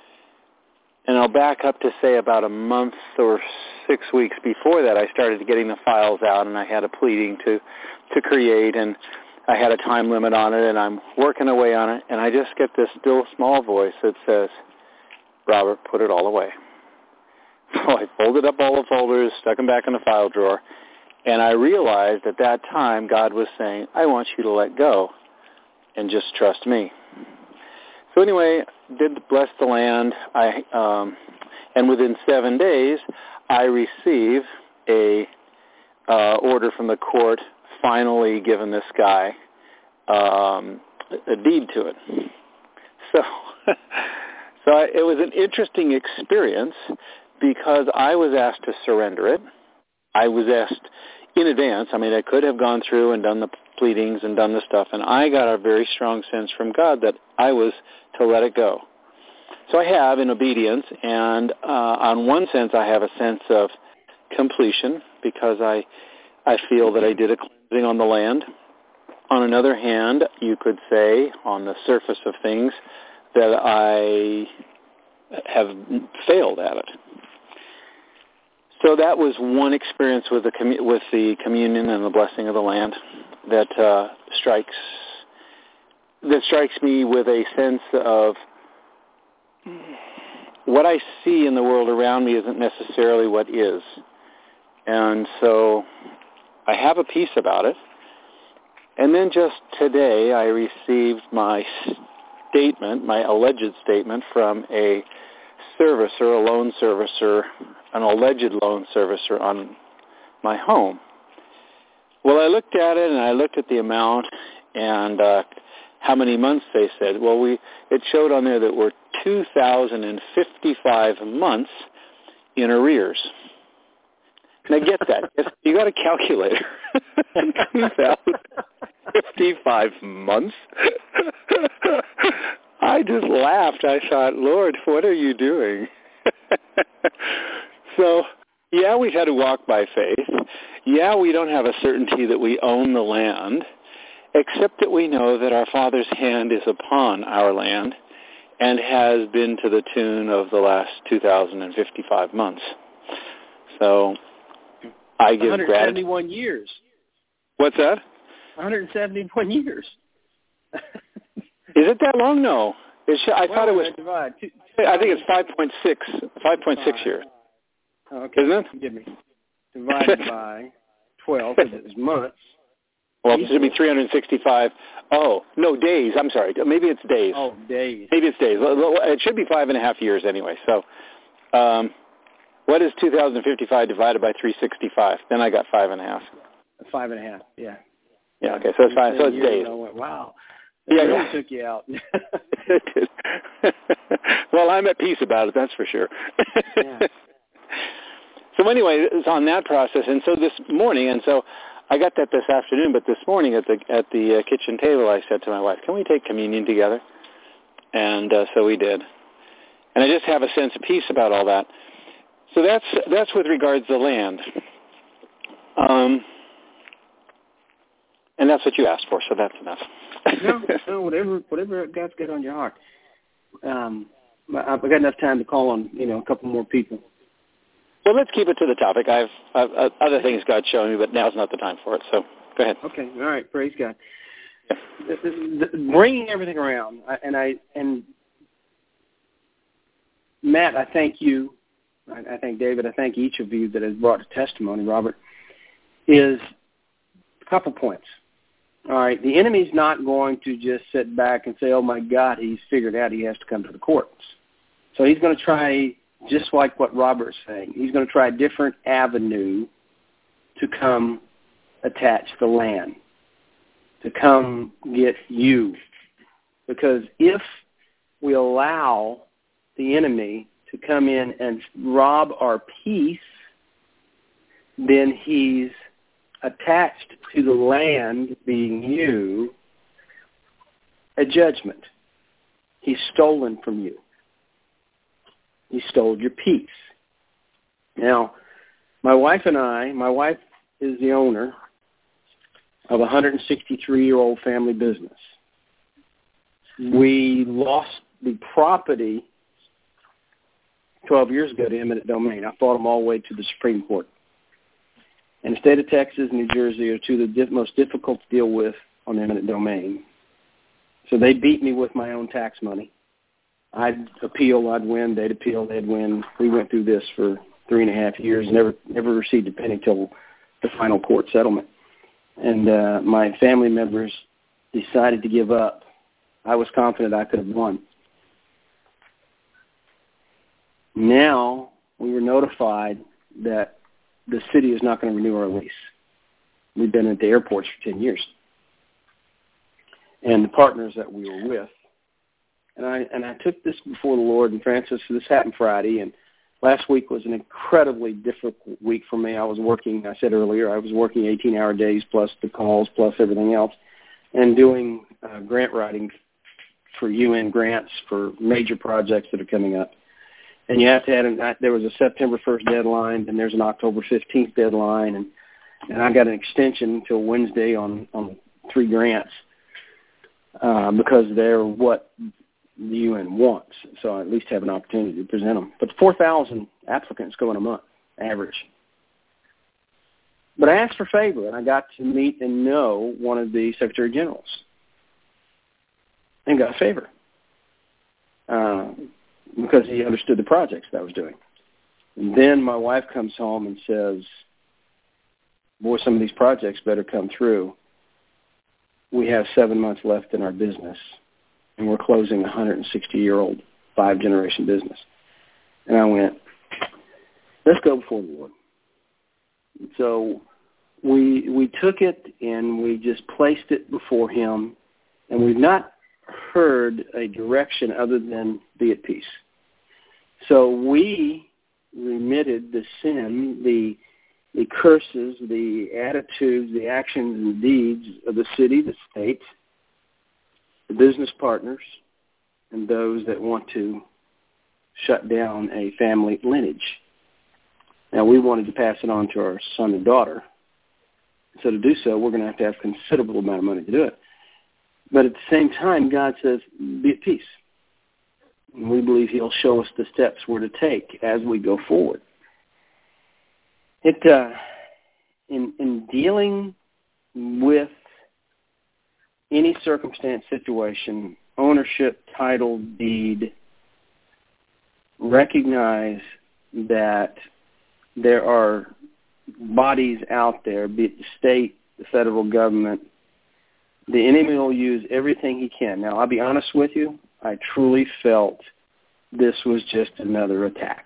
And I'll back up to say about a month or six weeks before that, I started getting the files out, and I had a pleading to, to create, and I had a time limit on it, and I'm working away on it, and I just get this still small voice that says, Robert, put it all away. So I folded up all the folders, stuck them back in the file drawer, and I realized at that time God was saying, I want you to let go and just trust me. So anyway, did bless the land, I, um, and within seven days, I received a uh, order from the court, finally giving this guy um, a deed to it. So, so I, it was an interesting experience because I was asked to surrender it. I was asked in advance. I mean, I could have gone through and done the pleadings and done the stuff, and I got a very strong sense from God that I was to let it go. So I have in obedience, and uh, on one sense I have a sense of completion because I I feel that I did a cleansing on the land. On another hand, you could say on the surface of things that I have failed at it. So that was one experience with the commu- with the communion and the blessing of the land that uh, strikes that strikes me with a sense of what I see in the world around me isn't necessarily what is, and so I have a peace about it. And then just today, I received my statement, my alleged statement from a servicer, a loan servicer, an alleged loan servicer on my home. Well, I looked at it, and I looked at the amount and uh, how many months they said. Well, we it showed on there that we're two thousand fifty-five months in arrears. And I get that. You got a calculator. two thousand fifty-five months? I just laughed. I thought, Lord, what are you doing? So, yeah, we've had to walk by faith. Yeah, we don't have a certainty that we own the land, except that we know that our Father's hand is upon our land and has been to the tune of the last two thousand fifty-five months. So I give one hundred seventy-one gratitude. years. What's that? one hundred seventy-one years. Is it that long? No. It sh- I well, thought it was. Divide. I think it's five point six. five point six years. Okay. Isn't it? Give me. Divided by twelve, because it was months. Well, it should be three hundred sixty-five. Oh, no, days. I'm sorry. Maybe it's days. Oh, days. Maybe it's days. It should be five and a half years anyway. So um, what is two thousand fifty-five divided by three hundred sixty-five? Then I got five and a half. Five and a half, yeah. Yeah, okay, so it's five. So it's days. I went, wow. That yeah, really yeah. took you out. It did. Well, I'm at peace about it, that's for sure. Yeah. So anyway, it's on that process, and so this morning, and so I got that this afternoon, but this morning at the at the uh, kitchen table, I said to my wife, "Can we take communion together?" and uh, so we did. And I just have a sense of peace about all that. So that's that's with regards to the land. Um, and that's what you asked for, so that's enough. no, no, whatever, whatever God's got on your heart. Um, I've got enough time to call on, you know, a couple more people. Well, let's keep it to the topic. I've, I've uh, other things God's showing me, but now's not the time for it. So go ahead. Okay, all right. Praise God. The, the, the, bringing everything around, and I and Matt, I thank you. I, I thank David. I thank each of you that has brought a testimony. Robert, is a couple points. All right, the enemy's not going to just sit back and say, "Oh my God, he's figured out he has to come to the courts." So he's going to try, just like what Robert's saying, he's going to try a different avenue to come attach the land, to come get you. Because if we allow the enemy to come in and rob our peace, then he's attached to the land, being you, a judgment. He's stolen from you. He stole your peace. Now, my wife and I, my wife is the owner of a one hundred sixty-three-year-old family business. We lost the property twelve years ago to eminent domain. I fought them all the way to the Supreme Court. And the state of Texas and New Jersey are two of the most difficult to deal with on eminent domain. So they beat me with my own tax money. I'd appeal, I'd win, they'd appeal, they'd win. We went through this for three and a half years, never never received a penny till the final court settlement. And uh, my family members decided to give up. I was confident I could have won. Now we were notified that the city is not going to renew our lease. We've been at the airports for ten years. And the partners that we were with, and I and I took this before the Lord, and Francis, this happened Friday, and last week was an incredibly difficult week for me. I was working, I said earlier, I was working eighteen-hour days plus the calls plus everything else, and doing uh, grant writing for U N grants for major projects that are coming up. And you have to add, there was a September first deadline, and there's an October fifteenth deadline, and, and I got an extension until Wednesday on, on three grants uh, because they're what the U N wants. So I at least have an opportunity to present them. But four thousand applicants go in a month, average. But I asked for favor, and I got to meet and know one of the Secretary Generals and got a favor. Uh, because he understood the projects that I was doing. And then my wife comes home and says, boy, some of these projects better come through. We have seven months left in our business, and we're closing a one hundred sixty-year-old five-generation business. And I went, let's go before the Lord. So we we took it, and we just placed it before him, and we've not heard a direction other than be at peace. So we remitted the sin, the the curses, the attitudes, the actions and deeds of the city, the state, the business partners, and those that want to shut down a family lineage. Now, we wanted to pass it on to our son and daughter. So to do so, we're going to have to have a considerable amount of money to do it. But at the same time, God says, be at peace. And we believe he'll show us the steps we're to take as we go forward. It uh, in, in dealing with any circumstance, situation, ownership, title, deed, recognize that there are bodies out there, be it the state, the federal government. The enemy will use everything he can. Now, I'll be honest with you. I truly felt this was just another attack.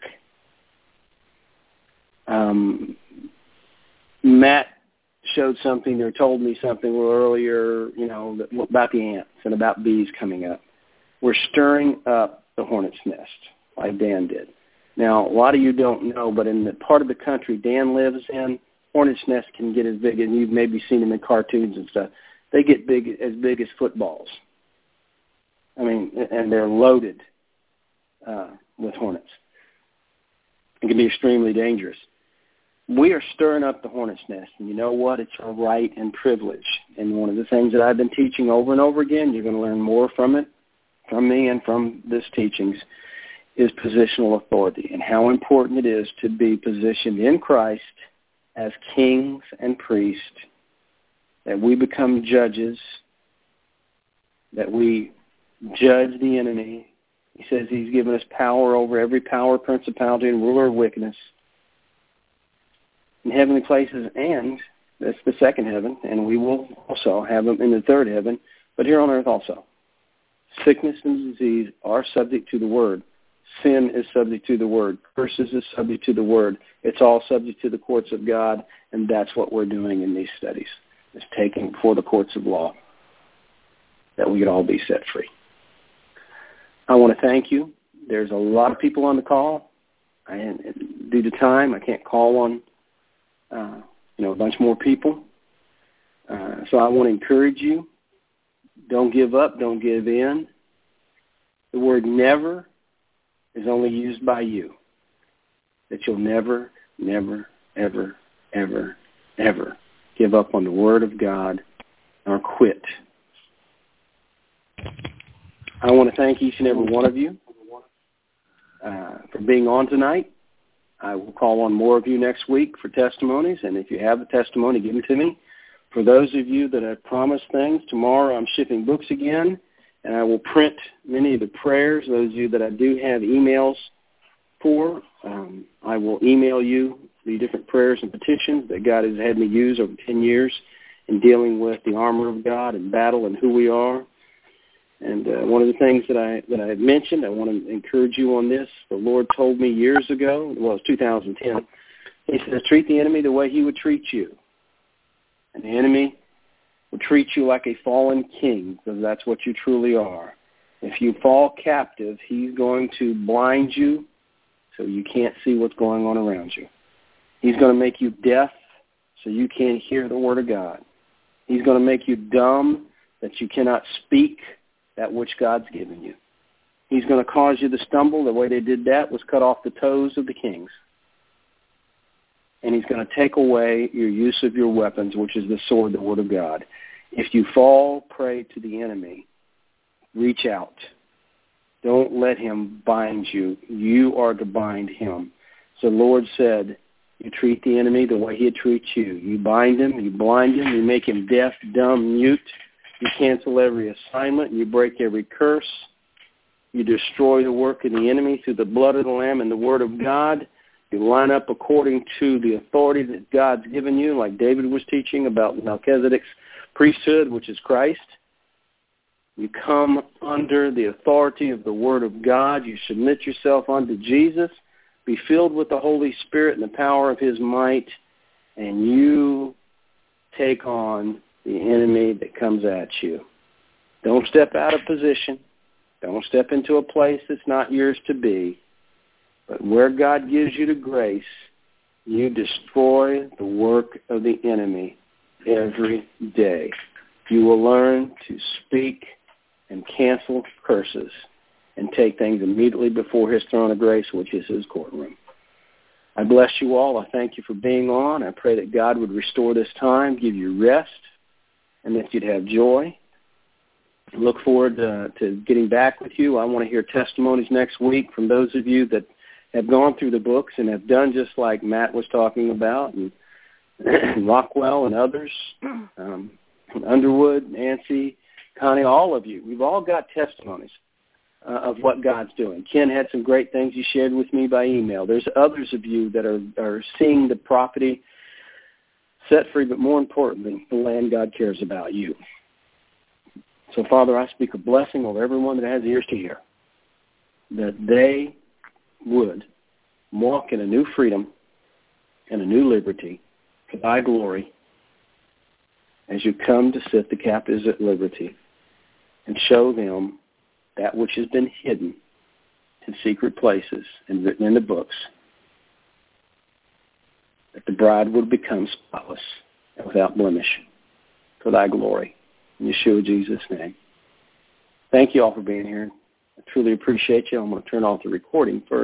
Um, Matt showed something or told me something a little earlier, you know, about the ants and about bees coming up. We're stirring up the hornet's nest, like Dan did. Now, a lot of you don't know, but in the part of the country Dan lives in, hornet's nests can get as big, and you've maybe seen them in cartoons and stuff. They get big, as big as footballs. I mean, and they're loaded uh, with hornets. It can be extremely dangerous. We are stirring up the hornet's nest, and you know what? It's our right and privilege. And one of the things that I've been teaching over and over again, you're going to learn more from it, from me and from this teachings, is positional authority and how important it is to be positioned in Christ as kings and priests, that we become judges, that we judge the enemy. He says he's given us power over every power, principality, and ruler of wickedness in heavenly places, and that's the second heaven, and we will also have them in the third heaven, but here on earth also. Sickness and disease are subject to the word. Sin is subject to the word. Curses is subject to the word. It's all subject to the courts of God, and that's what we're doing in these studies. It's taking before the courts of law that we could all be set free. I want to thank you. There's a lot of people on the call. And due to time, I can't call on uh, you know, a bunch more people. Uh, so I want to encourage you. Don't give up. Don't give in. The word never is only used by you. That you'll never, never, ever, ever, ever give up on the word of God or quit. I want to thank each and every one of you uh, for being on tonight. I will call on more of you next week for testimonies, and if you have a testimony, give them to me. For those of you that have promised things, tomorrow I'm shipping books again, and I will print many of the prayers. Those of you that I do have emails for, um, I will email you the different prayers and petitions that God has had me use over ten years in dealing with the armor of God and battle and who we are. And uh, one of the things that I that I mentioned, I want to encourage you on this. The Lord told me years ago, well, it was two thousand ten, he says, treat the enemy the way he would treat you. And the enemy will treat you like a fallen king, because that's what you truly are. If you fall captive, he's going to blind you so you can't see what's going on around you. He's going to make you deaf so you can't hear the word of God. He's going to make you dumb that you cannot speak that which God's given you. He's going to cause you to stumble. The way they did that was cut off the toes of the kings. And he's going to take away your use of your weapons, which is the sword, the word of God. If you fall prey to the enemy, reach out. Don't let him bind you. You are to bind him. So the Lord said, you treat the enemy the way he'd treat you. You bind him, you blind him, you make him deaf, dumb, mute. You cancel every assignment. You break every curse. You destroy the work of the enemy through the blood of the Lamb and the word of God. You line up according to the authority that God's given you, like David was teaching about Melchizedek's priesthood, which is Christ. You come under the authority of the word of God. You submit yourself unto Jesus. Be filled with the Holy Spirit and the power of his might, and you take on the enemy that comes at you. Don't step out of position. Don't step into a place that's not yours to be. But where God gives you the grace, you destroy the work of the enemy every day. You will learn to speak and cancel curses and take things immediately before his throne of grace, which is his courtroom. I bless you all. I thank you for being on. I pray that God would restore this time, give you rest, and that you'd have joy. I look forward uh, to getting back with you. I want to hear testimonies next week from those of you that have gone through the books and have done just like Matt was talking about, and, and Rockwell and others, um, Underwood, Nancy, Connie, all of you. We've all got testimonies uh, of what God's doing. Ken had some great things he shared with me by email. There's others of you that are, are seeing the property set free, but more importantly, the land God cares about, you. So, Father, I speak a blessing over everyone that has ears to hear, that they would walk in a new freedom and a new liberty for thy glory as you come to set the captives at liberty and show them that which has been hidden in secret places and written in the books, that the bride would become spotless and without blemish for thy glory. In Yeshua Jesus' name, thank you all for being here. I truly appreciate you. I'm going to turn off the recording first.